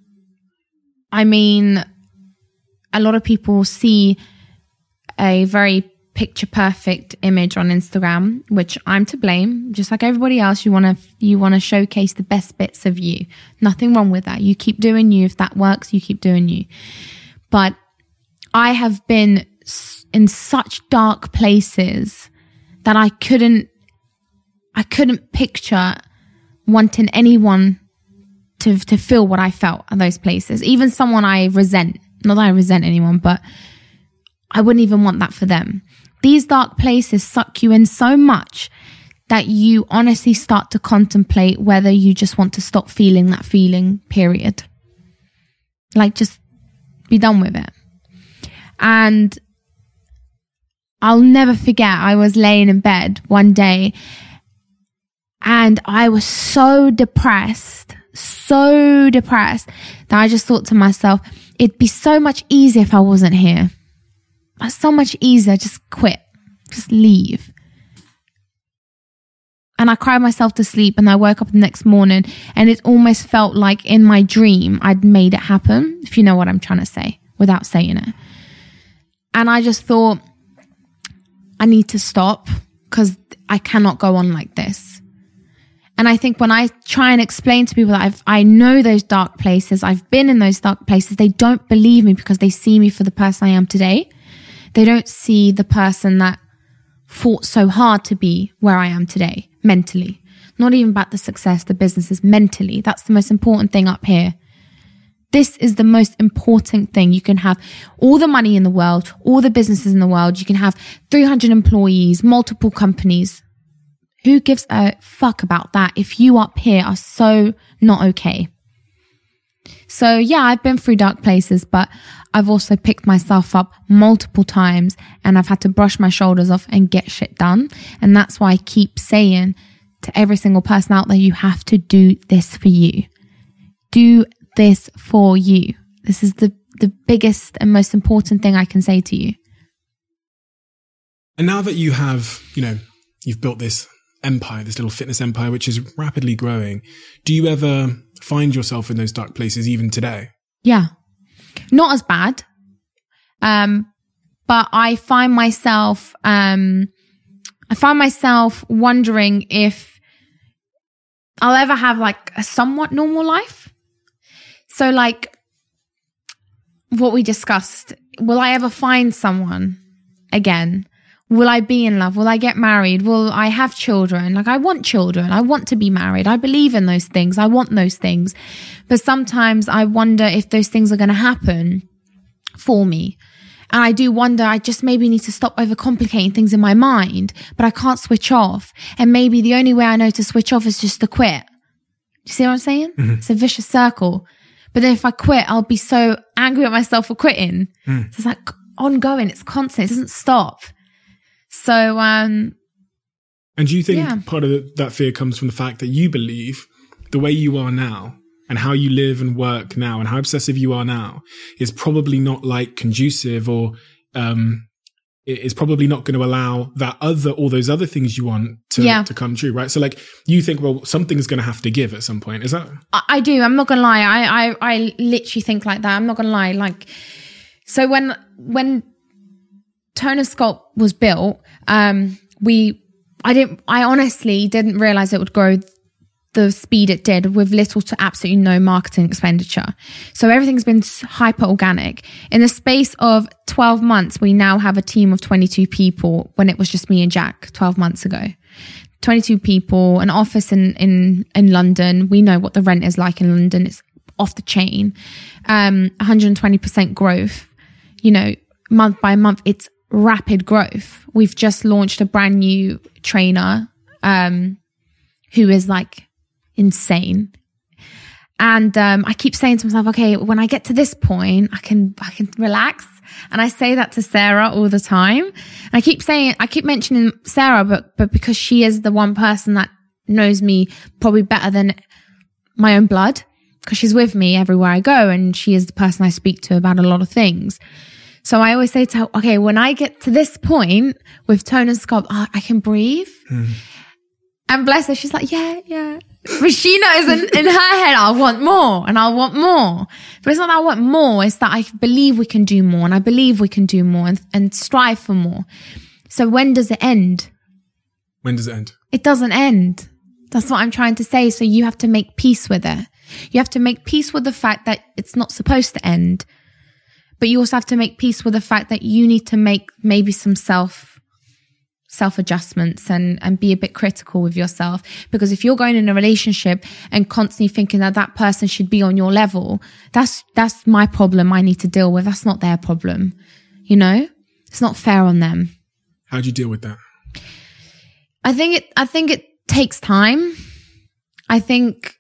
S2: I mean, a lot of people see a very picture perfect image on Instagram, which I'm to blame. Just like everybody else, you want to you want to showcase the best bits of you. Nothing wrong with that. You keep doing you. If that works, you keep doing you. But I have been in such dark places that I couldn't, I couldn't picture wanting anyone to to feel what I felt at those places. Even someone I resent, not that I resent anyone, but I wouldn't even want that for them. These dark places suck you in so much that you honestly start to contemplate whether you just want to stop feeling that feeling, period. Like, just be done with it. And I'll never forget, I was laying in bed one day and I was so depressed, so depressed that I just thought to myself, it'd be so much easier if I wasn't here. It's so much easier, just quit, just leave. And I cried myself to sleep and I woke up the next morning and it almost felt like in my dream I'd made it happen, if you know what I'm trying to say, without saying it. And I just thought, I need to stop because I cannot go on like this. And I think when I try and explain to people that I've, I know those dark places, I've been in those dark places, they don't believe me because they see me for the person I am today. They don't see the person that fought so hard to be where I am today, mentally. Not even about the success, the businesses, mentally. That's the most important thing up here. This is the most important thing. You can have all the money in the world, all the businesses in the world. You can have three hundred employees, multiple companies. Who gives a fuck about that if you up here are so not okay? So yeah, I've been through dark places, but I've also picked myself up multiple times and I've had to brush my shoulders off and get shit done. And that's why I keep saying to every single person out there, you have to do this for you. Do this for you. This is the, the biggest and most important thing I can say to you.
S1: And now that you have, you know, you've built this empire, this little fitness empire, which is rapidly growing, do you ever find yourself in those dark places even today?
S2: Yeah. Not as bad. Um, but I find myself, um, I find myself wondering if I'll ever have like a somewhat normal life. So like what we discussed will I ever find someone again? Will I be in love? Will I get married? Will I have children? Like, I want children. I want to be married. I believe in those things. I want those things. But sometimes I wonder if those things are going to happen for me. And I do wonder, I just maybe need to stop overcomplicating things in my mind, but I can't switch off. And maybe the only way I know to switch off is just to quit. Do you see what I'm saying? Mm-hmm. It's a vicious circle. But then if I quit, I'll be so angry at myself for quitting. Mm. So it's like ongoing. It's constant. It doesn't stop. So, um,
S1: and do you think
S2: yeah.
S1: part of the, that fear comes from the fact that you believe the way you are now and how you live and work now and how obsessive you are now is probably not like conducive or, um, is probably not going to allow that other, all those other things you want to,
S2: yeah.
S1: to come true, right? So like you think, well, something's going to have to give at some point. Is that?
S2: I, I do. I'm not going to lie. I, I, I literally think like that. I'm not going to lie. Like, so when, when Tone and Sculpt was built, um, we, I didn't, I honestly didn't realize it would grow the speed it did with little to absolutely no marketing expenditure. So everything's been hyper organic. In the space of twelve months, we now have a team of twenty-two people when it was just me and Jack twelve months ago. twenty-two people, an office in, in, in London. We know what the rent is like in London. It's off the chain. Um, one hundred twenty percent growth, you know, month by month. It's rapid growth. We've just launched a brand new trainer, um, who is like, insane. And um I keep saying to myself, okay, when I get to this point, I can I can relax. And I say that to Sarah all the time. And I keep saying, I keep mentioning Sarah, but but because she is the one person that knows me probably better than my own blood, because she's with me everywhere I go and she is the person I speak to about a lot of things. So I always say to her, okay, when I get to this point with Tone and Sculpt, oh, I can breathe. Mm. And bless her, she's like, yeah, yeah. But she knows in, in her head, I want more and I want more. But it's not that I want more. It's that I believe we can do more and I believe we can do more and, and strive for more. So when does it end?
S1: When does it end?
S2: It doesn't end. That's what I'm trying to say. So you have to make peace with it. You have to make peace with the fact that it's not supposed to end. But you also have to make peace with the fact that you need to make maybe some self self-adjustments and, and be a bit critical with yourself. Because if you're going in a relationship and constantly thinking that that person should be on your level, that's, that's my problem I need to deal with. That's not their problem. You know, it's not fair on them.
S1: How do you deal with that?
S2: I think it, I think it takes time. I think.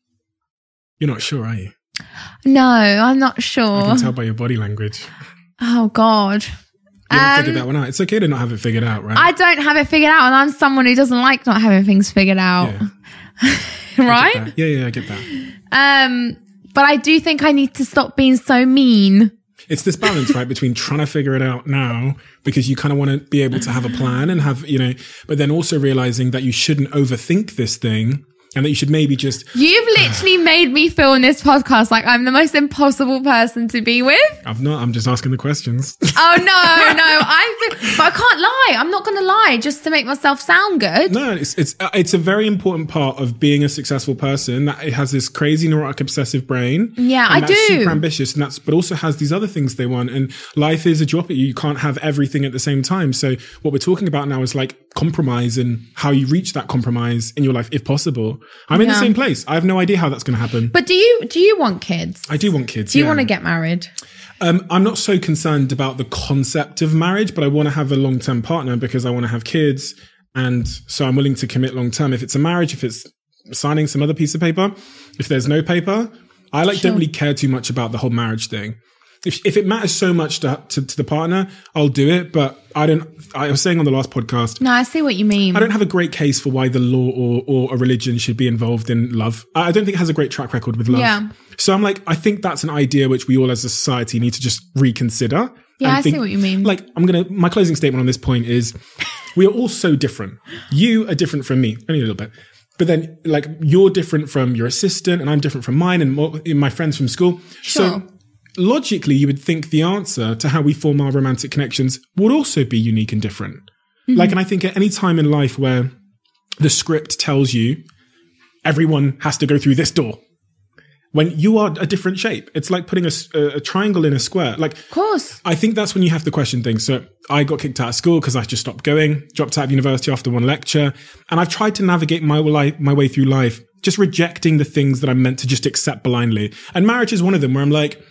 S1: You're not sure, are you?
S2: No, I'm not sure.
S1: I can tell by your body language.
S2: Oh God.
S1: You haven't
S2: um,
S1: figured that one out. It's okay to not have it figured out, right?
S2: I don't have it figured out, and I'm someone who doesn't like not having things figured out.
S1: Yeah.
S2: Right?
S1: Yeah, yeah, I get that.
S2: Um, but I do think I need to stop being so mean.
S1: It's this balance, right, between trying to figure it out now because you kind of want to be able to have a plan and have, you know, but then also realizing that you shouldn't overthink this thing. And that you should maybe just...
S2: You've literally made me feel in this podcast like I'm the most impossible person to be with.
S1: I'm not. I'm just asking the questions.
S2: Oh, no, no. I feel, but I can't lie. I'm not going to lie just to make myself sound good.
S1: No, it's it's it's a very important part of being a successful person that it has this crazy neurotic obsessive brain.
S2: Yeah,
S1: and
S2: I
S1: that's
S2: do.
S1: super ambitious, and that's but also has these other things they want. And life is a drop it. You can't have everything at the same time. So what we're talking about now is like compromise and how you reach that compromise in your life if possible. I'm in
S2: yeah.
S1: the same place. I have no idea how that's going to happen.
S2: But do you do you want kids?
S1: I do want kids.
S2: Do you
S1: yeah.
S2: want to get married?
S1: Um, I'm not so concerned about the concept of marriage, but I want to have a long-term partner because I want to have kids. And so I'm willing to commit long-term. If it's a marriage, if it's signing some other piece of paper, if there's no paper, I like sure. don't really care too much about the whole marriage thing. If if it matters so much to, to to the partner, I'll do it. But I don't. I was saying on the last podcast.
S2: No, I see what you mean.
S1: I don't have a great case for why the law or or a religion should be involved in love. I don't think it has a great track record with love.
S2: Yeah.
S1: So I'm like, I think that's an idea which we all as a society need to just reconsider.
S2: Yeah, I
S1: think,
S2: see what you mean.
S1: Like, I'm gonna. My closing statement on this point is, we are all so different. You are different from me, only a little bit. But then, like, you're different from your assistant, and I'm different from mine, and more, my friends from school.
S2: Sure.
S1: So. Logically, you would think the answer to how we form our romantic connections would also be unique and different. Mm-hmm. Like, and I think at any time in life where the script tells you everyone has to go through this door, when you are a different shape. It's like putting a, a triangle in a square. Like,
S2: of course.
S1: I think that's when you have to question things. So I got kicked out of school because I just stopped going, dropped out of university after one lecture. And I've tried to navigate my life, my way through life, just rejecting the things that I'm meant to just accept blindly. And marriage is one of them where I'm like,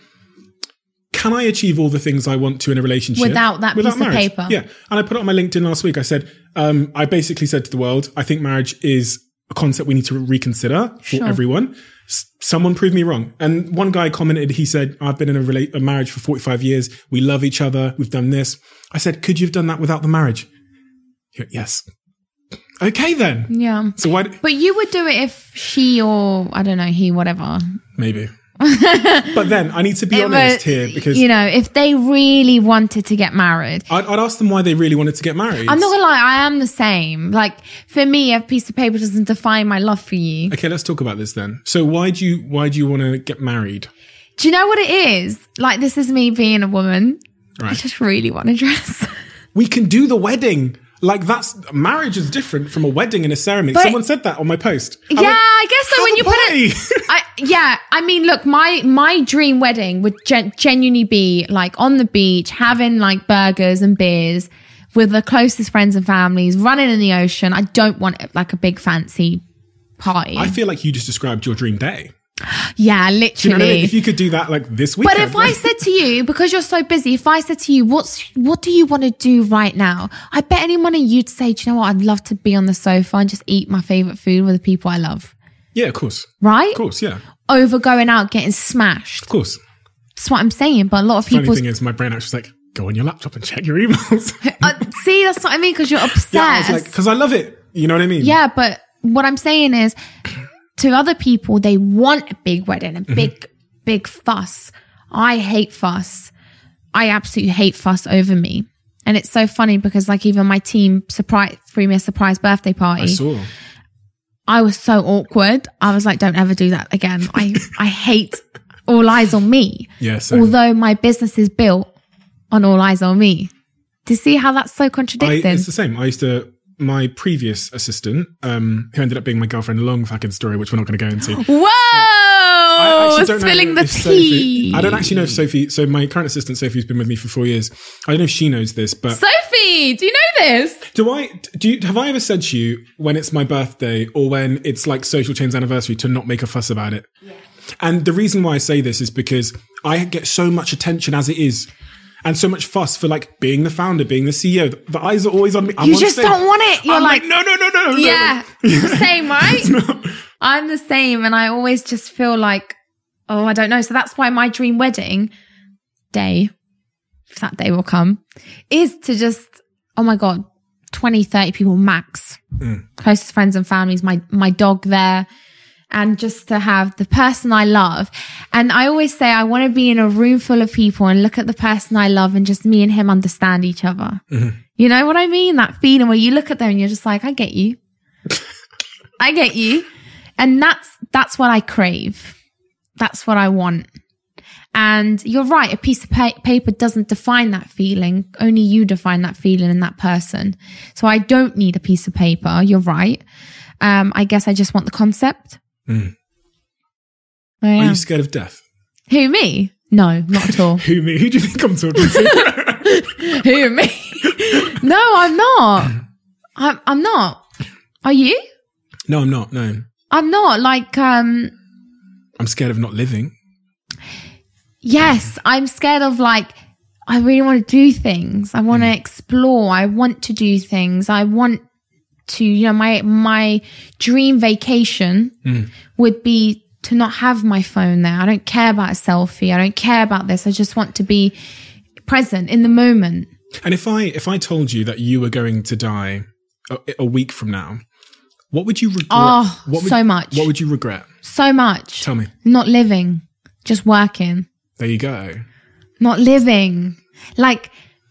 S1: can I achieve all the things I want to in a relationship
S2: without that
S1: without
S2: piece
S1: marriage?
S2: of paper?
S1: Yeah. And I put it on my LinkedIn last week. I said, um, I basically said to the world, I think marriage is a concept we need to reconsider for
S2: Sure.
S1: everyone. S- someone proved me wrong. And one guy commented, he said, I've been in a, rela- a marriage for forty-five years. We love each other. We've done this. I said, could you have done that without the marriage? He went, yes. Okay, then.
S2: Yeah.
S1: So why? D-
S2: But you would do it if she or, I don't know, he, whatever.
S1: Maybe. But then I need to be
S2: It
S1: honest
S2: was-
S1: here because
S2: You know, if they really wanted to get married,
S1: I'd, I'd ask them why they really wanted to get married.
S2: I'm not gonna lie, I am the same. Like, for me, a piece of paper doesn't define my love for you.
S1: Okay, let's talk about this then. So why do you why do you want to get married?
S2: Do you know what it is? Like, this is me being a woman. I
S1: Right.
S2: just really want a dress.
S1: We can do the wedding. Like that's marriage is different from a wedding and a ceremony.
S2: But-
S1: Someone said that on my post. I
S2: yeah,
S1: went,
S2: I guess so.
S1: "Have
S2: When
S1: a
S2: you put it,
S1: party."
S2: I, yeah, I mean, look, my my dream wedding would gen- genuinely be like on the beach, having like burgers and beers with the closest friends and families, running in the ocean. I don't want like a big fancy party.
S1: I feel like you just described your dream day.
S2: yeah,
S1: Do
S2: literally.
S1: you know what I mean? If you could do that like this weekend.
S2: But if I said to you, because you're so busy, if I said to you, what's what do you want to do right now? I bet any money you'd say, do you know what? I'd love to be on the sofa and just eat my favorite food with the people I love.
S1: yeah, of course,
S2: Right?
S1: of course, yeah,
S2: Over going out getting smashed.
S1: of course.
S2: That's what I'm saying. But a lot of
S1: Funny
S2: people
S1: thing is, my brain actually was like, go on your laptop and check your emails.
S2: uh, see. That's what I mean. Because you're obsessed.
S1: yeah, I was like, because I love it. You know what I mean?
S2: Yeah, but what I'm saying is, to other people, they want a big wedding, a big,
S1: Mm-hmm.
S2: big fuss. I hate fuss. I absolutely hate fuss over me. And it's so funny because, like, even my team surprise threw me a surprise birthday party.
S1: I saw.
S2: I was so awkward. I was like, don't ever do that again. I, I hate all eyes on me.
S1: Yeah, same.
S2: Although my business is built on all eyes on me. Do you see how that's so
S1: I,
S2: contradicting?
S1: it's the same. I used to. My previous assistant, um, who ended up being my girlfriend, a long fucking story, which we're not going to go into.
S2: Whoa!
S1: I actually don't know
S2: Spilling the
S1: if Sophie-
S2: tea.
S1: I don't actually know if Sophie. So my current assistant Sophie's been with me for four years. I don't know if she knows this, but
S2: Sophie, do you know this?
S1: do I? Do you? Have I ever said to you when it's my birthday or when it's like Social Chain's anniversary to not make a fuss about it? Yeah. And the reason why I say this is because I get so much attention as it is. And so much fuss for like being the founder, being the C E O. The, the eyes are always on me. I'm
S2: You
S1: on
S2: just
S1: stage.
S2: don't want it. You're
S1: I'm
S2: like,
S1: like, no, no, no, no, no.
S2: yeah,
S1: no.
S2: the same, right? I'm the same. And I always just feel like, oh, I don't know. So that's why my dream wedding day, if that day will come, is to just, oh my God, twenty, thirty people max.
S1: Mm.
S2: Closest friends and families, my, my dog there. And just to have the person I love. And I always say I want to be in a room full of people and look at the person I love and just me and him understand each other.
S1: Mm-hmm.
S2: You know what I mean? That feeling where you look at them and you're just like, I get you. I get you. And that's, that's what I crave. That's what I want. And you're right. A piece of pa- paper doesn't define that feeling. Only you define that feeling in that person. So I don't need a piece of paper. You're right. Um, I guess I just want the concept.
S1: Mm.
S2: I
S1: Are
S2: am.
S1: you scared of death?
S2: Who, me? No, not at all.
S1: Who me? Who do you think I'm talking to?
S2: Who, me? No, I'm not. I'm, I'm not. Are you?
S1: No, I'm not. No,
S2: I'm not. Like, um,
S1: I'm scared of not living.
S2: yes, I'm scared of like, I really want to do things. I want to explore. I want to do things. I want to, you know, my, my dream vacation
S1: Mm.
S2: would be to not have my phone there. I don't care about a selfie. I don't care about this. I just want to be present in the moment.
S1: And if I if I told you that you were going to die a, a week from now, what would you regret?
S2: Oh,
S1: what would,
S2: so much.
S1: What would you regret?
S2: So much.
S1: Tell me.
S2: Not living, just working.
S1: There you go.
S2: Not living. Like,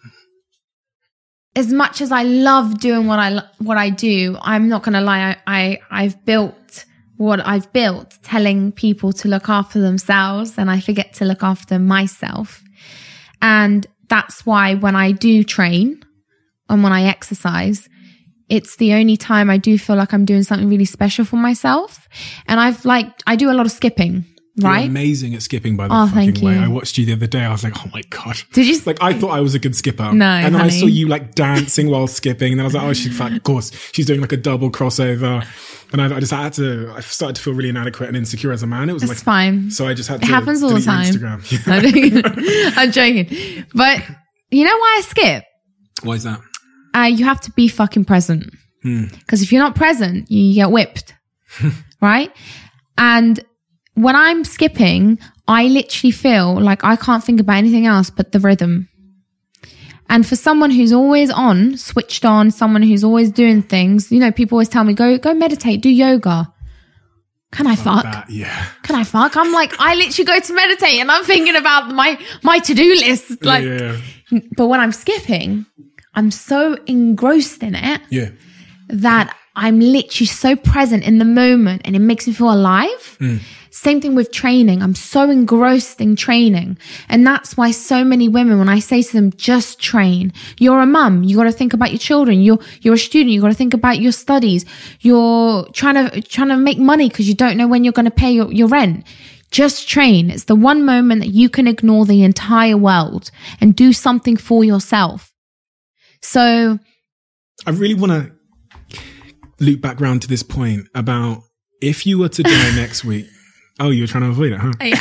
S2: as much as I love doing what I what I do, I'm not going to lie. I, I I've built what I've built, telling people to look after themselves, and I forget to look after myself. And that's why when I do train and when I exercise, it's the only time I do feel like I'm doing something really special for myself. And I've like I do a lot of skipping. right?
S1: You're amazing at skipping, by the
S2: Oh,
S1: fucking
S2: thank
S1: way.
S2: you.
S1: I watched you the other day. I was like, oh my God.
S2: Did you?
S1: Like, I thought I was a good skipper.
S2: No,
S1: And then
S2: honey.
S1: I saw you like dancing while skipping. And then I was like, oh, she's fat. Of course, she's doing like a double crossover. And I, I just had to, I started to feel really inadequate and insecure as a man. It was
S2: It's
S1: like,
S2: fine.
S1: so I just had to
S2: It happens all the
S1: delete your
S2: time.
S1: Instagram.
S2: I'm joking. I'm joking. But you know why I skip?
S1: Why is that?
S2: Uh, you have to be fucking present. Because if you're not present, you get whipped. Right? And when I'm skipping, I literally feel like I can't think about anything else but the rhythm. And for someone who's always on, switched on, someone who's always doing things, you know, people always tell me, go, go meditate, do yoga. Can I fuck?
S1: That, yeah.
S2: Can I fuck? I'm like, I literally go to meditate and I'm thinking about my, my to-do list. Like,
S1: yeah.
S2: but when I'm skipping, I'm so engrossed in it
S1: Yeah.
S2: that I'm literally so present in the moment and it makes me feel alive.
S1: Mm.
S2: Same thing with training. I'm so engrossed in training. And that's why so many women, when I say to them, just train. You're a mum. You got to think about your children. You're, you're a student. You got to think about your studies. You're trying to, trying to make money because you don't know when you're going to pay your, your rent. Just train. It's the one moment that you can ignore the entire world and do something for yourself. So
S1: I really want to loop back round to this point about if you were to die next week. Oh, you were trying to avoid it, huh?
S2: yeah,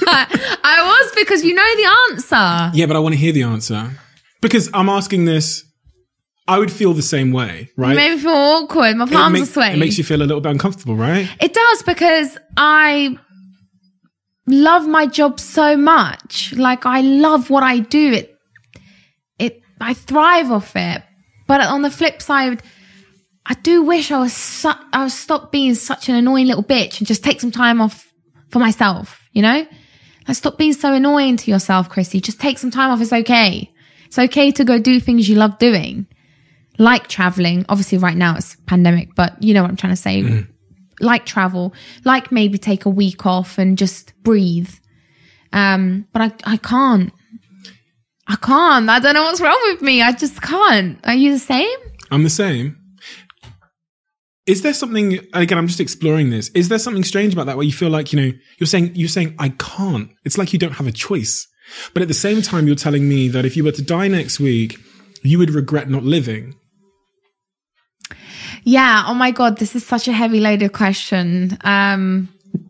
S2: I was, because you know the answer.
S1: Yeah, but I want to hear the answer because I'm asking this. I would feel the same way, right?
S2: You made me feel awkward. My palms
S1: it make,
S2: are sweaty.
S1: It makes you feel a little bit uncomfortable, right?
S2: It does, because I love my job so much. Like, I love what I do. It, it, I thrive off it. But on the flip side, I do wish I was su- I was stop being such an annoying little bitch and just take some time off for myself, you know? Like, stop being so annoying to yourself, Chrissy. Just take some time off. It's okay. It's okay to go do things you love doing. Like traveling. Obviously right now it's pandemic, but you know what I'm trying to say. Mm. Like travel, like maybe take a week off and just breathe. Um, but I, I can't. I can't. I don't know what's wrong with me. I just can't. Are you the same?
S1: I'm the same. Is there something, again, I'm just exploring this. Is there something strange about that where you feel like, you know, you're saying, you're saying, I can't. It's like you don't have a choice. But at the same time, you're telling me that if you were to die next week, you would regret not living.
S2: Yeah. Oh my God. This is such a heavy loaded question. Um,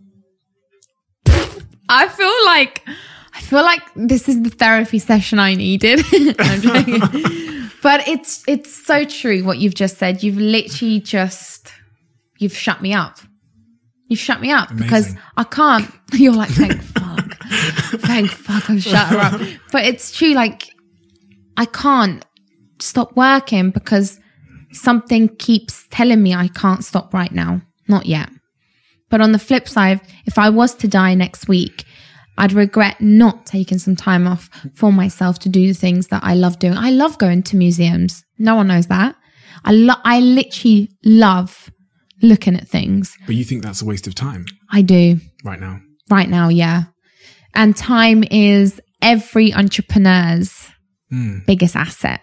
S2: I feel like, I feel like this is the therapy session I needed. I'm joking. But it's, it's so true what you've just said. You've literally just, you've shut me up. You've shut me up. Amazing. Because I can't, you're like, thank fuck, thank fuck I've shut her up. But it's true. Like, I can't stop working because something keeps telling me I can't stop right now. Not yet. But on the flip side, if I was to die next week, I'd regret not taking some time off for myself to do the things that I love doing. I love going to museums. No one knows that. I lo- I literally love looking at things.
S1: But you think that's a waste of time?
S2: I do.
S1: Right now?
S2: Right now, yeah. And time is every entrepreneur's mm. biggest asset.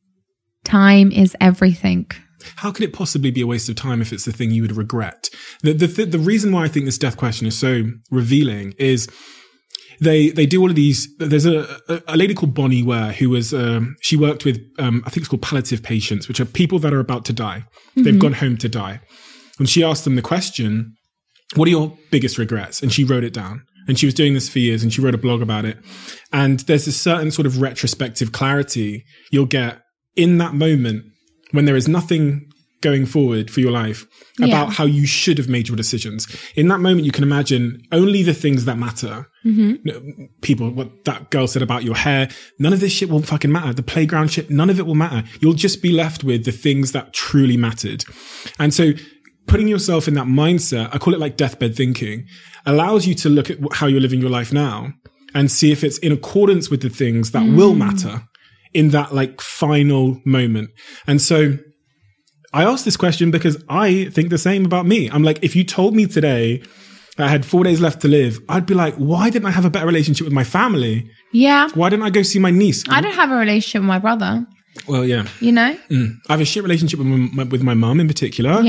S2: Time is everything.
S1: How could it possibly be a waste of time if it's the thing you would regret? The, the, the, the reason why I think this death question is so revealing is They they do all of these. There's a, a, a lady called Bonnie Ware who was, um, she worked with, um, I think it's called palliative patients, which are people that are about to die. Mm-hmm. They've gone home to die. And she asked them the question, what are your biggest regrets? And she wrote it down. And she was doing this for years and she wrote a blog about it. And there's a certain sort of retrospective clarity you'll get in that moment when there is nothing going forward for your life about yeah. how you should have made your decisions. In that moment, you can imagine only the things that matter. Mm-hmm. People, what that girl said about your hair, none of this shit will fucking matter. The playground shit, none of it will matter. You'll just be left with the things that truly mattered. And so putting yourself in that mindset, I call it like deathbed thinking, allows you to look at how you're living your life now and see if it's in accordance with the things that mm. will matter in that like final moment. And so I asked this question because I think the same about me. I'm like, if you told me today I had four days left to live, I'd be like, why didn't I have a better relationship with my family?
S2: Yeah.
S1: Why didn't I go see my niece?
S2: I don't have a relationship with my brother.
S1: Well, yeah.
S2: You know?
S1: Mm. I have a shit relationship with my, with my mum in particular.
S2: Yeah.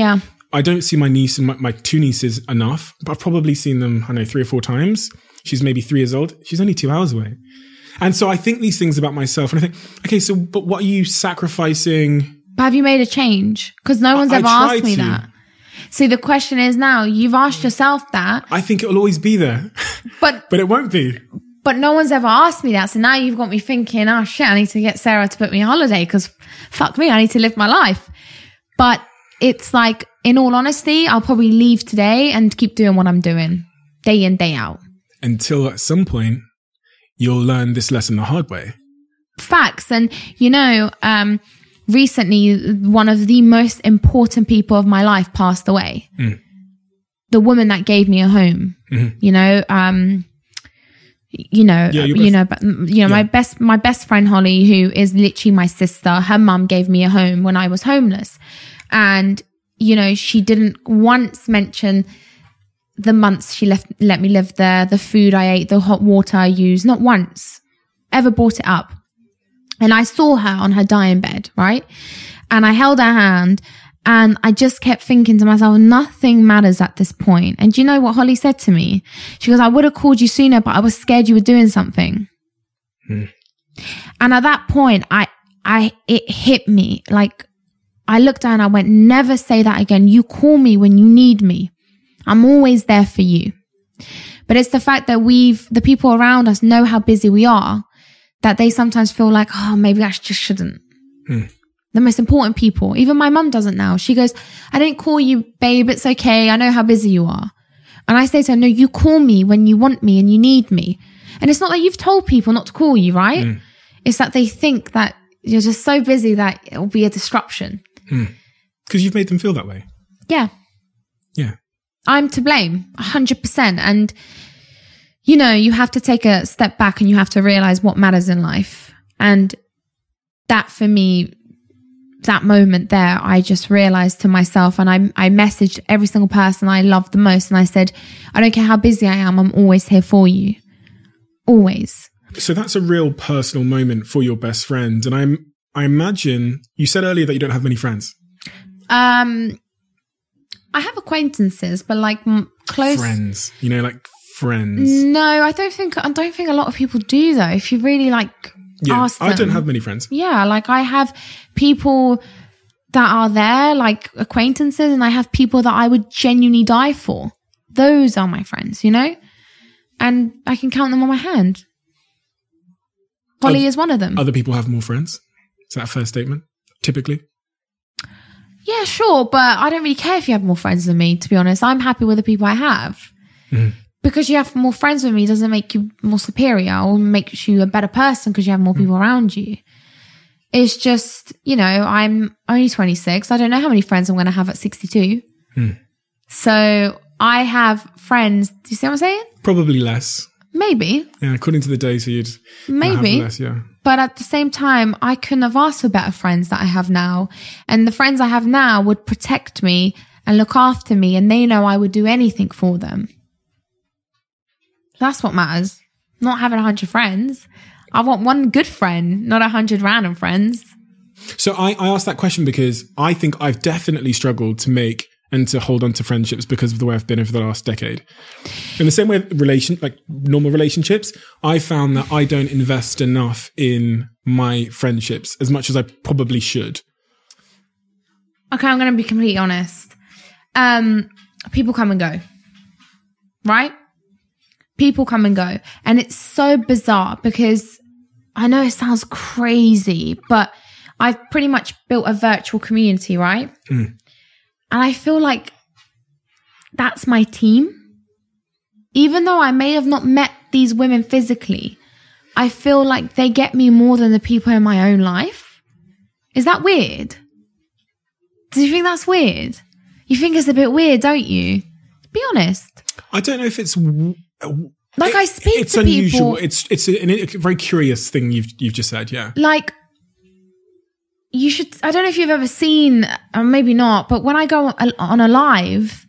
S1: I don't see my niece and my, my two nieces enough, but I've probably seen them, I don't know, three or four times. She's maybe three years old. She's only two hours away. And so I think these things about myself and I think, okay, so, but what are you sacrificing?
S2: But have you made a change? Because no one's
S1: I,
S2: ever
S1: I
S2: asked me
S1: to.
S2: that. So the question is now, you've asked yourself that.
S1: I think it will always be there,
S2: but
S1: but it won't be.
S2: But no one's ever asked me that. So now you've got me thinking, oh shit, I need to get Sarah to book me a holiday because fuck me, I need to live my life. But it's like, in all honesty, I'll probably leave today and keep doing what I'm doing day in, day out.
S1: Until at some point, you'll learn this lesson the hard way.
S2: Facts. And, you know, um, recently, one of the most important people of my life passed away. Mm. The woman that gave me a home, mm-hmm. you know, um, you know, yeah, you know, but you know, yeah. my best, my best friend Holly, who is literally my sister, her mum gave me a home when I was homeless. And, you know, she didn't once mention the months she left, let me live there, the food I ate, the hot water I used, not once ever brought it up. And I saw her on her dying bed, right? And I held her hand and I just kept thinking to myself, nothing matters at this point. And do you know what Holly said to me? She goes, I would have called you sooner, but I was scared you were doing something. Hmm. And at that point, I, I, it hit me. Like, I looked down and I went, never say that again. You call me when you need me. I'm always there for you. But it's the fact that we've, the people around us know how busy we are, that they sometimes feel like, oh, maybe I just shouldn't. Hmm. The most important people. Even my mum doesn't now. She goes, I didn't call you, babe. It's okay. I know how busy you are. And I say to her, no, you call me when you want me and you need me. And it's not that you've told people not to call you, right? Mm. It's that they think that you're just so busy that it will be a disruption.
S1: Because mm. you've made them feel that way.
S2: Yeah.
S1: Yeah.
S2: I'm to blame, one hundred percent. And, you know, you have to take a step back and you have to realize what matters in life. And that for me, that moment there, I just realized to myself, and I I messaged every single person I loved the most. And I said, I don't care how busy I am, I'm always here for you. Always.
S1: So that's a real personal moment for your best friend. And I'm, I imagine you said earlier that you don't have many friends.
S2: Um, I have acquaintances, but like m- close
S1: friends, you know, like friends.
S2: No, I don't think, I don't think a lot of people do though. If you really like,
S1: yeah,
S2: ask them.
S1: I don't have many friends.
S2: Yeah, like I have people that are there, like acquaintances, and I have people that I would genuinely die for. Those are my friends, you know? And I can count them on my hand. Holly
S1: Other,
S2: is one of them.
S1: Other people have more friends? Is that a fair statement, typically?
S2: Yeah, sure, but I don't really care if you have more friends than me, to be honest. I'm happy with the people I have. Mm. Because you have more friends with me doesn't make you more superior or makes you a better person because you have more people mm. around you. It's just, you know, I'm only twenty-six. I don't know how many friends I'm going to have at sixty-two. Mm. So I have friends. Do you see what I'm saying?
S1: Probably less.
S2: Maybe.
S1: Yeah, according to the data, you'd
S2: maybe
S1: have less, yeah.
S2: But at the same time, I couldn't have asked for better friends that I have now. And the friends I have now would protect me and look after me, and they know I would do anything for them. That's what matters. Not having a hundred friends. I want one good friend, not a hundred random friends.
S1: So I, I asked that question because I think I've definitely struggled to make and to hold on to friendships because of the way I've been over the last decade. In the same way, relation, like normal relationships, I found that I don't invest enough in my friendships as much as I probably should.
S2: Okay, I'm going to be completely honest. Um, people come and go, right? People come and go. And it's so bizarre because I know it sounds crazy, but I've pretty much built a virtual community, right? Mm. And I feel like that's my team. Even though I may have not met these women physically, I feel like they get me more than the people in my own life. Is that weird? Do you think that's weird? You think it's a bit weird, don't you? Be honest.
S1: I don't know if it's... W-
S2: like
S1: it,
S2: I speak
S1: it's
S2: to
S1: unusual.
S2: people.
S1: It's it's a, a very curious thing you've you've just said, yeah.
S2: Like, you should, I don't know if you've ever seen, or maybe not, but when I go on a live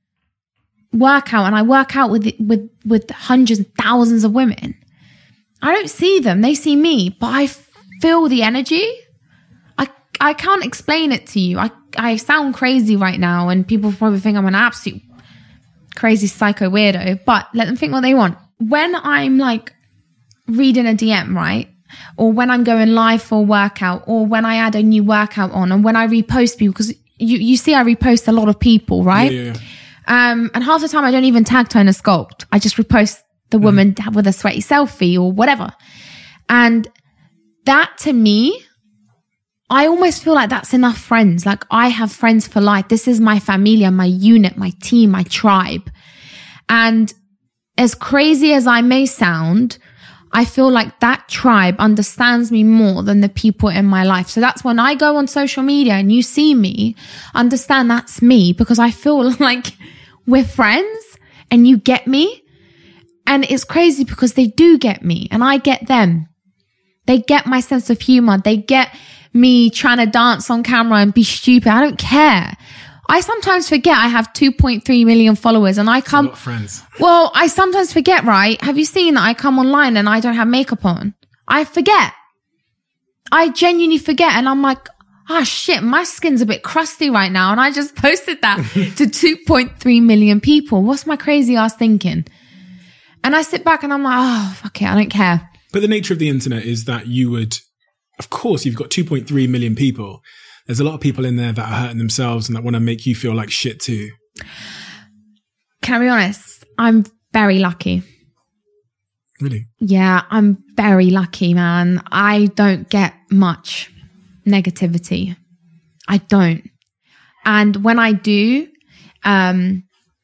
S2: workout and I work out with with with hundreds and thousands of women, I don't see them. They see me, but I feel the energy. I I can't explain it to you. I, I sound crazy right now, and people probably think I'm an absolute crazy psycho weirdo, but let them think what they want. When I'm like reading a D M, right? Or when I'm going live for a workout, or when I add a new workout on, and when I repost people, because you, you see I repost a lot of people, right?
S1: Yeah, yeah, yeah.
S2: Um, and half the time I don't even tag Toner Sculpt. I just repost the woman mm. with a sweaty selfie or whatever. And that to me, I almost feel like that's enough friends. Like I have friends for life. This is my familia, my unit, my team, my tribe. And as crazy as I may sound, I feel like that tribe understands me more than the people in my life. So that's when I go on social media and you see me, understand that's me, because I feel like we're friends and you get me. And it's crazy because they do get me and I get them. They get my sense of humor. They get me trying to dance on camera and be stupid. I don't care. I sometimes forget I have two point three million followers and I come,
S1: a lot of friends.
S2: Well, I sometimes forget, right? Have you seen that I come online and I don't have makeup on? I forget. I genuinely forget. And I'm like, oh shit, my skin's a bit crusty right now. And I just posted that to two point three million people. What's my crazy ass thinking? And I sit back and I'm like, oh, fuck it. I don't care.
S1: But the nature of the internet is that you would, of course, you've got two point three million people. There's a lot of people in there that are hurting themselves and that want to make you feel like shit too.
S2: Can I be honest? I'm very lucky.
S1: Really?
S2: Yeah, I'm very lucky, man. I don't get much negativity. I don't. And when I do, um,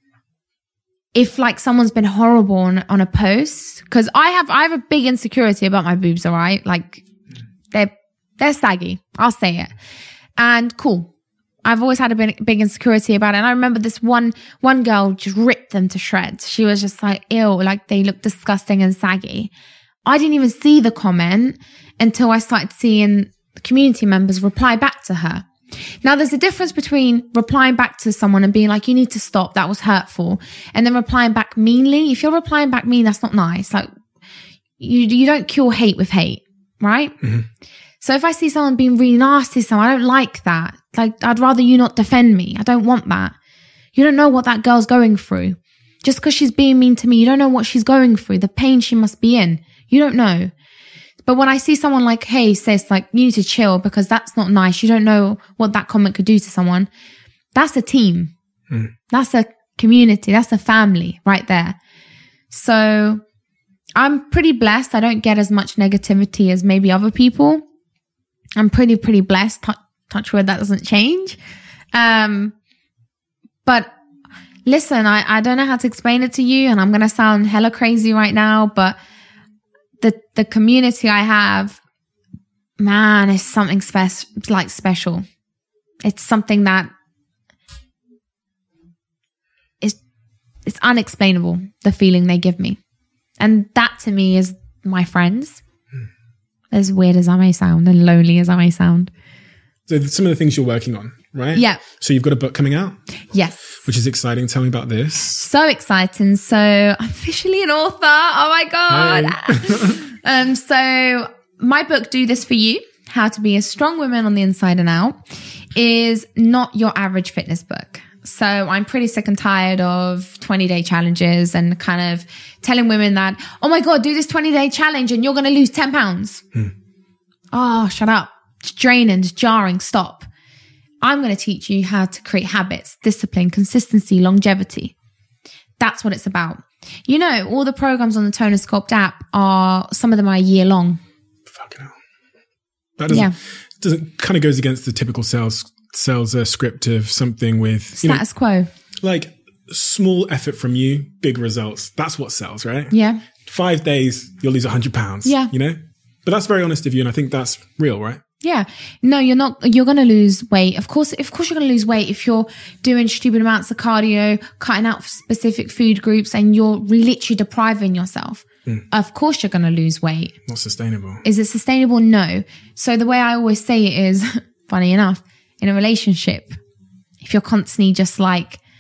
S2: if like someone's been horrible on, on a post, because I have I have a big insecurity about my boobs, all right? Like they're they're saggy. I'll say it. And cool. I've always had a big, big insecurity about it. And I remember this one, one girl just ripped them to shreds. She was just like, ew, like they look disgusting and saggy. I didn't even see the comment until I started seeing community members reply back to her. Now there's a difference between replying back to someone and being like, you need to stop, that was hurtful. And then replying back meanly. If you're replying back mean, that's not nice. Like you, you don't cure hate with hate, right? Mm-hmm. So if I see someone being really nasty to someone, I don't like that. Like, I'd rather you not defend me. I don't want that. You don't know what that girl's going through. Just because she's being mean to me, you don't know what she's going through, the pain she must be in. You don't know. But when I see someone like, hey, sis, like, you need to chill because that's not nice. You don't know what that comment could do to someone. That's a team. Hmm. That's a community. That's a family right there. So I'm pretty blessed. I don't get as much negativity as maybe other people. I'm pretty, pretty blessed. Touch, touch wood, that doesn't change. Um, but listen, I, I don't know how to explain it to you, and I'm going to sound hella crazy right now, but the, the community I have, man, is something special, like special. It's something that is, it's unexplainable, the feeling they give me. And that to me is my friends. As weird as I may sound and lonely as I may sound.
S1: So some of the things you're working on, right?
S2: Yeah.
S1: So you've got a book coming out?
S2: Yes.
S1: Which is exciting. Tell me about this.
S2: So exciting. So I'm officially an author. Oh my God. Hey. um, so my book, Do This For You, How to Be a Strong Woman on the Inside and Out, is not your average fitness book. So I'm pretty sick and tired of twenty day challenges and kind of telling women that, oh my God, do this twenty day challenge and you're going to lose ten pounds. Hmm. Oh, shut up. It's draining, it's jarring. Stop. I'm going to teach you how to create habits, discipline, consistency, longevity. That's what it's about. You know, all the programs on the Toner Sculpt app are, some of them are a year long.
S1: Fucking hell. That doesn't, yeah. doesn't kind of goes against the typical sales sales a script of something with you
S2: status
S1: know,
S2: quo,
S1: like small effort from you, big results. That's what sells, right?
S2: Yeah.
S1: Five days, you'll lose a hundred pounds.
S2: Yeah.
S1: You know, but that's very honest of you, and I think that's real, right?
S2: Yeah. No, you're not. You're going to lose weight. Of course, of course, you're going to lose weight if you're doing stupid amounts of cardio, cutting out specific food groups, and you're literally depriving yourself. Mm. Of course, you're going to lose weight.
S1: Not sustainable.
S2: Is it sustainable? No. So the way I always say it is, funny enough, in a relationship, if you're constantly just like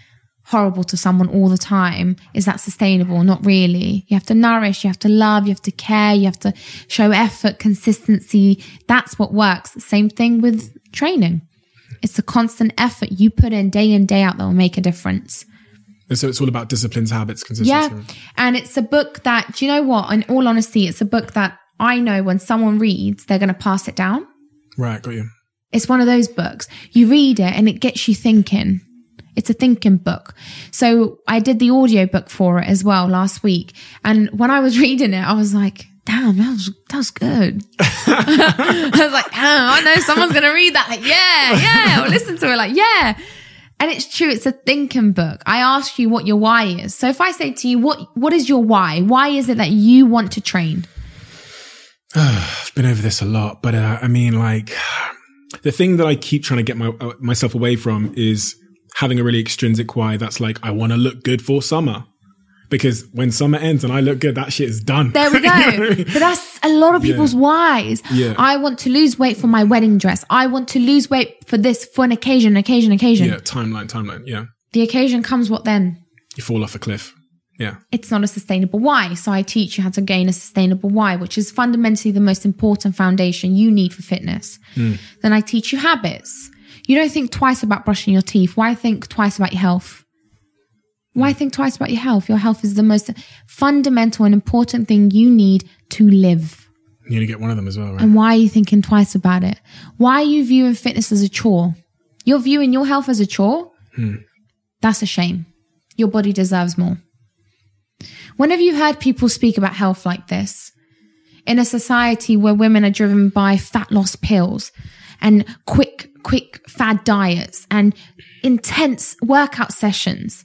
S2: horrible to someone all the time. Is that sustainable? Not really. You have to nourish, you have to love, you have to care, you have to show effort, consistency. That's what works. Same thing with training. It's the constant effort you put in day in, day out that will make a difference.
S1: And so it's all about disciplines, habits, consistency.
S2: Yeah. And it's a book that, do you know what? In all honesty, it's a book that I know when someone reads, they're going to pass it down.
S1: Right, got you.
S2: It's one of those books. You read it and it gets you thinking. It's a thinking book. So I did the audio book for it as well last week. And when I was reading it, I was like, damn, that was, that was good. I was like, damn, I know someone's going to read that. Like, yeah, yeah. Or listen to it like, yeah. And it's true. It's a thinking book. I ask you what your why is. So if I say to you, what, what is your why? Why is it that you want to train?
S1: I've been over this a lot, but uh, I mean, like, the thing that I keep trying to get my, uh, myself away from is having a really extrinsic why that's like, I want to look good for summer. Because when summer ends and I look good, that shit is done.
S2: There we go. You know what I mean? But that's a lot of people's
S1: yeah.
S2: whys.
S1: Yeah.
S2: I want to lose weight for my wedding dress. I want to lose weight for this, for an occasion, occasion, occasion.
S1: Yeah, timeline, timeline, yeah.
S2: The occasion comes, what then?
S1: You fall off a cliff. Yeah.
S2: It's not a sustainable why. So I teach you how to gain a sustainable why, which is fundamentally the most important foundation you need for fitness. Mm. Then I teach you habits. You don't think twice about brushing your teeth. Why think twice about your health? Why think twice about your health? Your health is the most fundamental and important thing you need to live.
S1: You only get one of them as well, right?
S2: And why are you thinking twice about it? Why are you viewing fitness as a chore? You're viewing your health as a chore? Hmm. That's a shame. Your body deserves more. When have you heard people speak about health like this? In a society where women are driven by fat loss pills and quick, quick fad diets and intense workout sessions,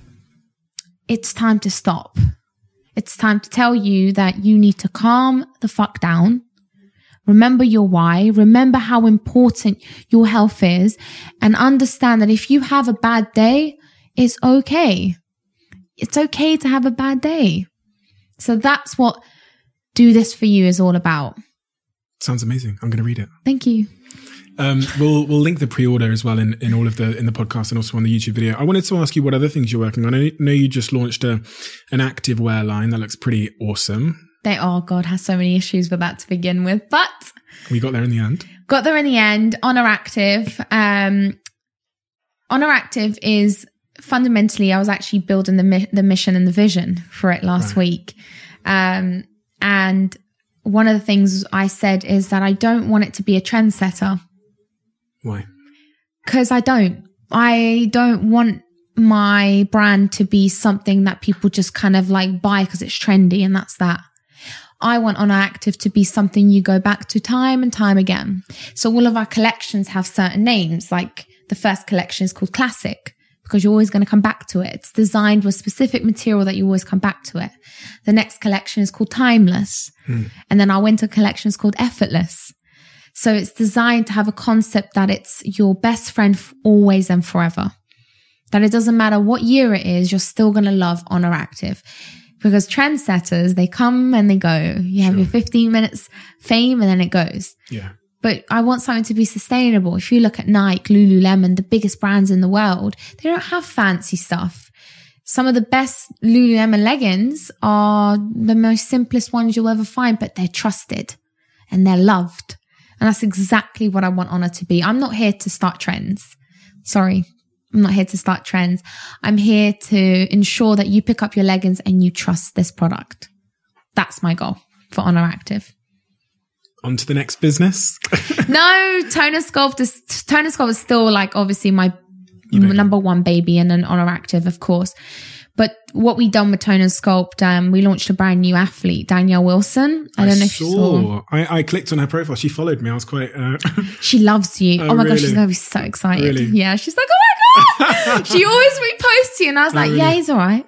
S2: it's time to stop. It's time to tell you that you need to calm the fuck down. Remember your why. Remember how important your health is, and understand that if you have a bad day, it's okay. It's okay to have a bad day. So that's what Do This For You is all about.
S1: Sounds amazing. I'm going to read it.
S2: Thank you.
S1: Um, we'll we'll link the pre-order as well in, in all of the in the podcast and also on the YouTube video. I wanted to ask you what other things you're working on. I know you just launched a an active wear line that looks pretty awesome.
S2: They oh god has so many issues with that to begin with, but
S1: we got there in the end.
S2: Got there in the end. Honor Active. Um, Honor Active is fundamentally, I was actually building the mi- the mission and the vision for it last right. week, um, and one of the things I said is that I don't want it to be a trendsetter.
S1: Why?
S2: Because I don't. I don't want my brand to be something that people just kind of like buy because it's trendy and that's that. I want Honor Active to be something you go back to time and time again. So all of our collections have certain names. Like the first collection is called Classic because you're always going to come back to it. It's designed with specific material that you always come back to it. The next collection is called Timeless. Hmm. And then our winter collection is called Effortless. So it's designed to have a concept that it's your best friend always and forever. That it doesn't matter what year it is, you're still going to love Honor Active. Because trendsetters, they come and they go. You have sure. your fifteen minutes fame and then it goes.
S1: Yeah.
S2: But I want something to be sustainable. If you look at Nike, Lululemon, the biggest brands in the world, they don't have fancy stuff. Some of the best Lululemon leggings are the most simplest ones you'll ever find, but they're trusted and they're loved. And that's exactly what I want Honor to be. I'm not here to start trends. Sorry. I'm not here to start trends. I'm here to ensure that you pick up your leggings and you trust this product. That's my goal for Honor Active.
S1: On to the next business.
S2: No, Toner Sculpt is, Toner Sculpt is still like obviously my number one baby, and then Honor Active, of course. But what we done with Toner Sculpt, um, we launched a brand new athlete, Danielle Wilson. I don't I know if saw. you saw.
S1: I, I clicked on her profile. She followed me. I was quite... Uh...
S2: She loves you. Oh, oh my really? gosh, she's going to be so excited.
S1: Really?
S2: Yeah, she's like, oh my God. She always reposts you. And I was like, oh, really? yeah, he's all right.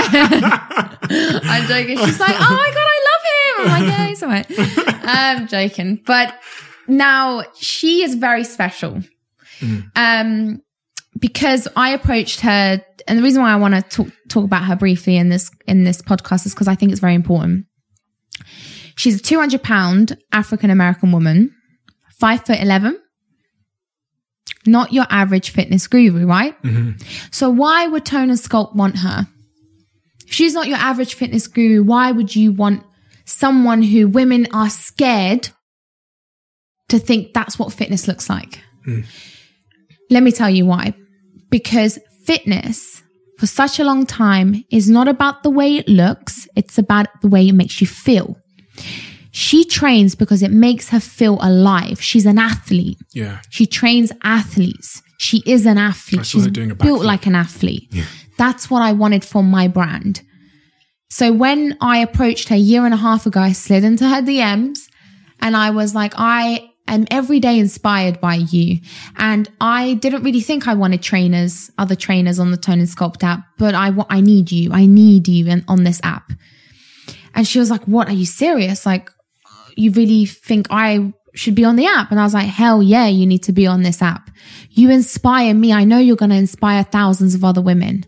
S2: I'm joking. She's like, oh my God, I love him. I'm like, yeah, he's all right. I'm joking. But now she is very special. Mm. Um, because I approached her, and the reason why I want to talk, talk about her briefly in this, in this podcast is because I think it's very important. She's a two hundred pound African-American woman, five foot eleven, not your average fitness guru, right?
S1: Mm-hmm.
S2: So why would Tone and Sculpt want her? If she's not your average fitness guru, why would you want someone who women are scared to think that's what fitness looks like?
S1: Mm.
S2: Let me tell you why. Because fitness for such a long time is not about the way it looks. It's about the way it makes you feel. She trains because it makes her feel alive. She's an athlete.
S1: Yeah.
S2: She trains athletes. She is an athlete. She's
S1: doing a
S2: built
S1: backflip.
S2: like an athlete.
S1: Yeah.
S2: That's what I wanted for my brand. So when I approached her a year and a half ago, I slid into her D Ms and I was like, I am every day inspired by you. And I didn't really think I wanted trainers, other trainers on the Tone and Sculpt app, but I, I need you. I need you in, on this app. And she was like, what? Are you serious? Like, you really think I should be on the app? And I was like, hell yeah, you need to be on this app. You inspire me. I know you're going to inspire thousands of other women.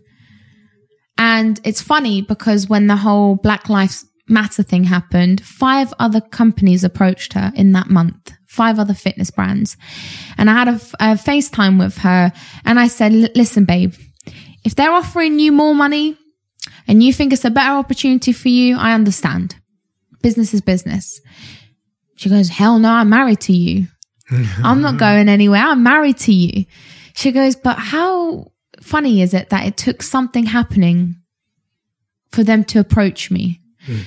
S2: And it's funny because when the whole Black Lives Matter thing happened, five other companies approached her in that month, five other fitness brands. And I had a, a FaceTime with her and I said, listen, babe, if they're offering you more money and you think it's a better opportunity for you, I understand. Business is business. She goes, hell no, I'm married to you. I'm not going anywhere. I'm married to you. She goes, but how funny is it that it took something happening for them to approach me? Mm.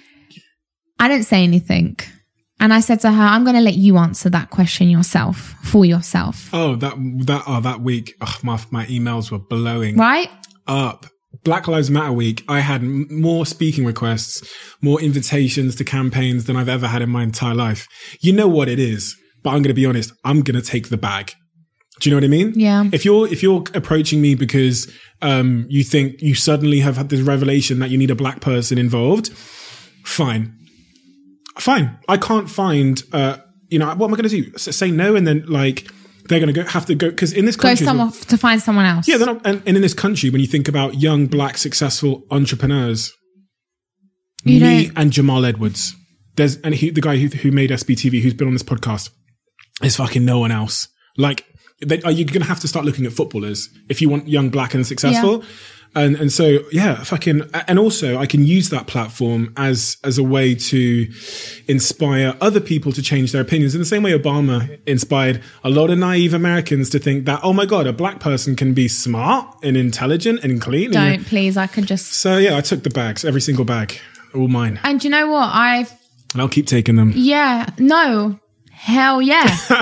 S2: I didn't say anything. And I said to her, I'm going to let you answer that question yourself, for yourself.
S1: Oh, that that oh, that week, oh, my my emails were blowing
S2: right
S1: up. Black Lives Matter week, I had m- more speaking requests, more invitations to campaigns than I've ever had in my entire life. You know what it is, but I'm going to be honest. I'm going to take the bag. Do you know what I mean?
S2: Yeah.
S1: If you're, if you're approaching me because, um, you think you suddenly have had this revelation that you need a black person involved, fine. Fine. I can't find, uh, you know, what am I going to do? S- say no and then like, they're going to go have to go, because in this country...
S2: Go someone, to find someone else.
S1: Yeah, they're not, and, and in this country, when you think about young, black, successful entrepreneurs,
S2: you
S1: me
S2: don't.
S1: and Jamal Edwards, there's and he, the guy who, who made S B T V, who's been on this podcast, there's fucking no one else. Like, they, are you going to have to start looking at footballers if you want young, black and successful? Yeah. And and so, yeah, fucking, and also I can use that platform as, as a way to inspire other people to change their opinions in the same way Obama inspired a lot of naive Americans to think that, oh my God, a black person can be smart and intelligent and clean.
S2: Don't,
S1: and,
S2: please. I could just.
S1: So yeah, I took the bags, every single bag, all mine.
S2: And you know what? I've.
S1: And I'll keep taking them.
S2: Yeah. No. Hell yeah.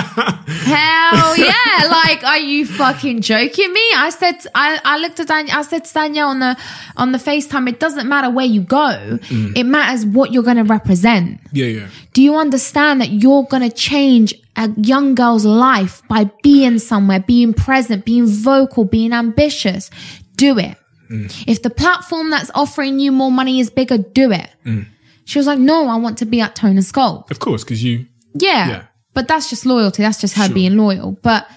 S2: Hell yeah. Like, are you fucking joking me? I said, I, I looked at Danielle, I said to Danielle on the, on the FaceTime, it doesn't matter where you go. Mm. It matters what you're going to represent.
S1: Yeah, yeah.
S2: Do you understand that you're going to change a young girl's life by being somewhere, being present, being vocal, being ambitious? Do it. Mm. If the platform that's offering you more money is bigger, do it. Mm. She was like, no, I want to be at Tone and Sculpt.
S1: Of course, because you...
S2: Yeah,
S1: yeah,
S2: but that's just loyalty. That's just her
S1: sure.
S2: being loyal. But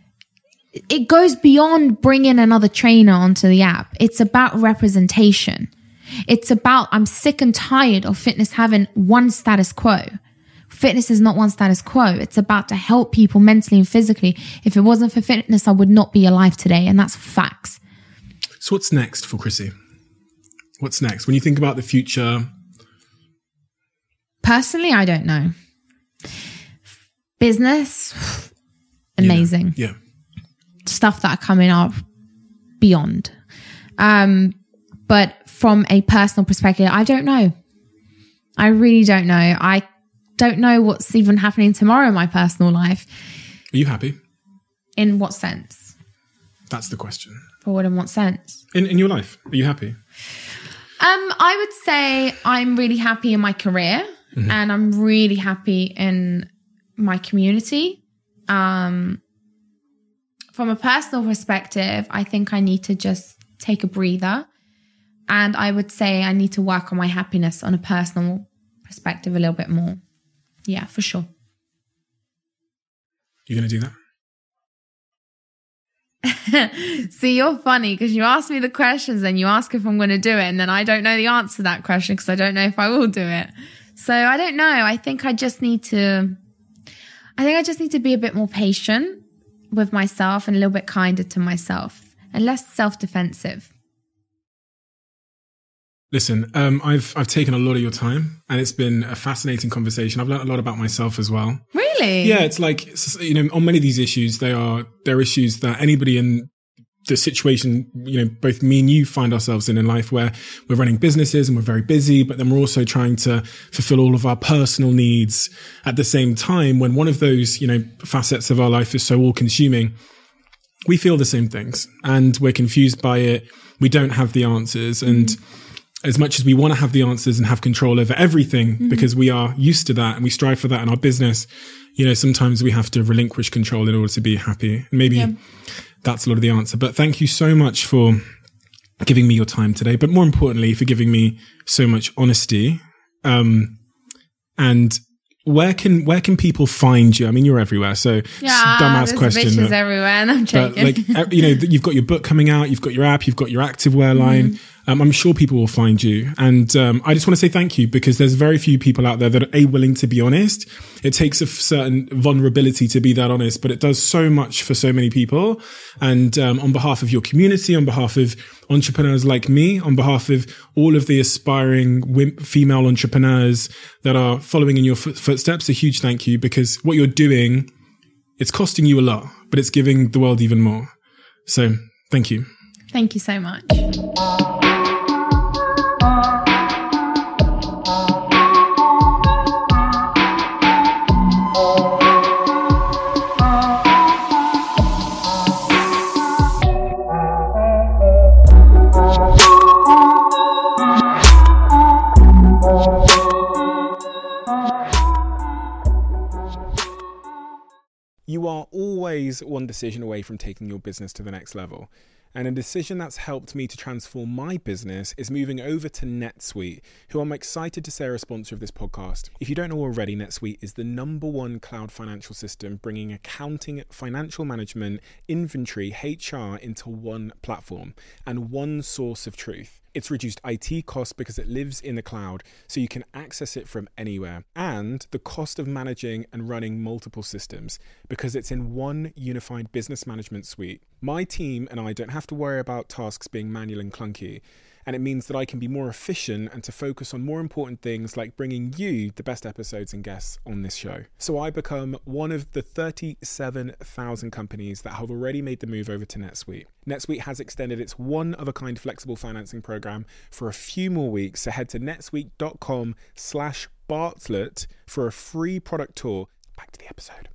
S2: it goes beyond bringing another trainer onto the app. It's about representation. It's about, I'm sick and tired of fitness having one status quo. Fitness is not one status quo. It's about to help people mentally and physically. If it wasn't for fitness, I would not be alive today. And that's facts.
S1: So what's next for Chrissy? What's next? When you think about the future?
S2: Personally, I don't know. Business, amazing.
S1: Yeah. yeah.
S2: Stuff that are coming up beyond. Um, but from a personal perspective, I don't know. I really don't know. I don't know what's even happening tomorrow in my personal life.
S1: Are you happy?
S2: In what sense?
S1: That's the question.
S2: Or what in what sense?
S1: In in your life, are you happy?
S2: Um, I would say I'm really happy in my career, mm-hmm. and I'm really happy in my community. Um, from a personal perspective, I think I need to just take a breather. And I would say I need to work on my happiness on a personal perspective a little bit more. Yeah, for sure.
S1: You're going to do that?
S2: See, you're funny because you ask me the questions and you ask if I'm going to do it. And then I don't know the answer to that question because I don't know if I will do it. So I don't know. I think I just need to, I think I just need to be a bit more patient with myself and a little bit kinder to myself and less self-defensive.
S1: Listen, um, I've I've taken a lot of your time, and it's been a fascinating conversation. I've learned a lot about myself as well.
S2: Really?
S1: Yeah, it's like, you know, on many of these issues, they are they're issues that anybody in the situation, you know, both me and you find ourselves in in life, where we're running businesses and we're very busy, but then we're also trying to fulfill all of our personal needs at the same time. When one of those, you know, facets of our life is so all consuming, we feel the same things and we're confused by it. We don't have the answers. And mm-hmm. as much as we want to have the answers and have control over everything, mm-hmm. because we are used to that and we strive for that in our business, you know, sometimes we have to relinquish control in order to be happy. And maybe yeah. that's a lot of the answer. But thank you so much for giving me your time today. But more importantly, for giving me so much honesty. Um, and where can where can people find you? I mean, you're everywhere. So
S2: yeah,
S1: dumbass
S2: there's
S1: question.
S2: Bitches
S1: but,
S2: everywhere, and I'm joking.
S1: Like, you know, you've got your book coming out, you've got your app, you've got your activewear line. Mm-hmm. Um, I'm sure people will find you. And um, I just want to say thank you, because there's very few people out there that are A, willing to be honest. It takes a certain vulnerability to be that honest, but it does so much for so many people. And um, on behalf of your community, on behalf of entrepreneurs like me, on behalf of all of the aspiring w- female entrepreneurs that are following in your f- footsteps, a huge thank you, because what you're doing, it's costing you a lot, but it's giving the world even more. So thank you.
S2: Thank you so much.
S1: You are always one decision away from taking your business to the next level. And a decision that's helped me to transform my business is moving over to NetSuite, who I'm excited to say are a sponsor of this podcast. If you don't know already, NetSuite is the number one cloud financial system, bringing accounting, financial management, inventory, H R into one platform and one source of truth. It's reduced I T costs because it lives in the cloud, so you can access it from anywhere. And the cost of managing and running multiple systems, because it's in one unified business management suite. My team and I don't have to worry about tasks being manual and clunky. And it means that I can be more efficient and to focus on more important things like bringing you the best episodes and guests on this show. So I become one of the thirty-seven thousand companies that have already made the move over to NetSuite. NetSuite has extended its one-of-a-kind flexible financing program for a few more weeks. So head to netsuite.com slash Bartlett for a free product tour. Back to the episode.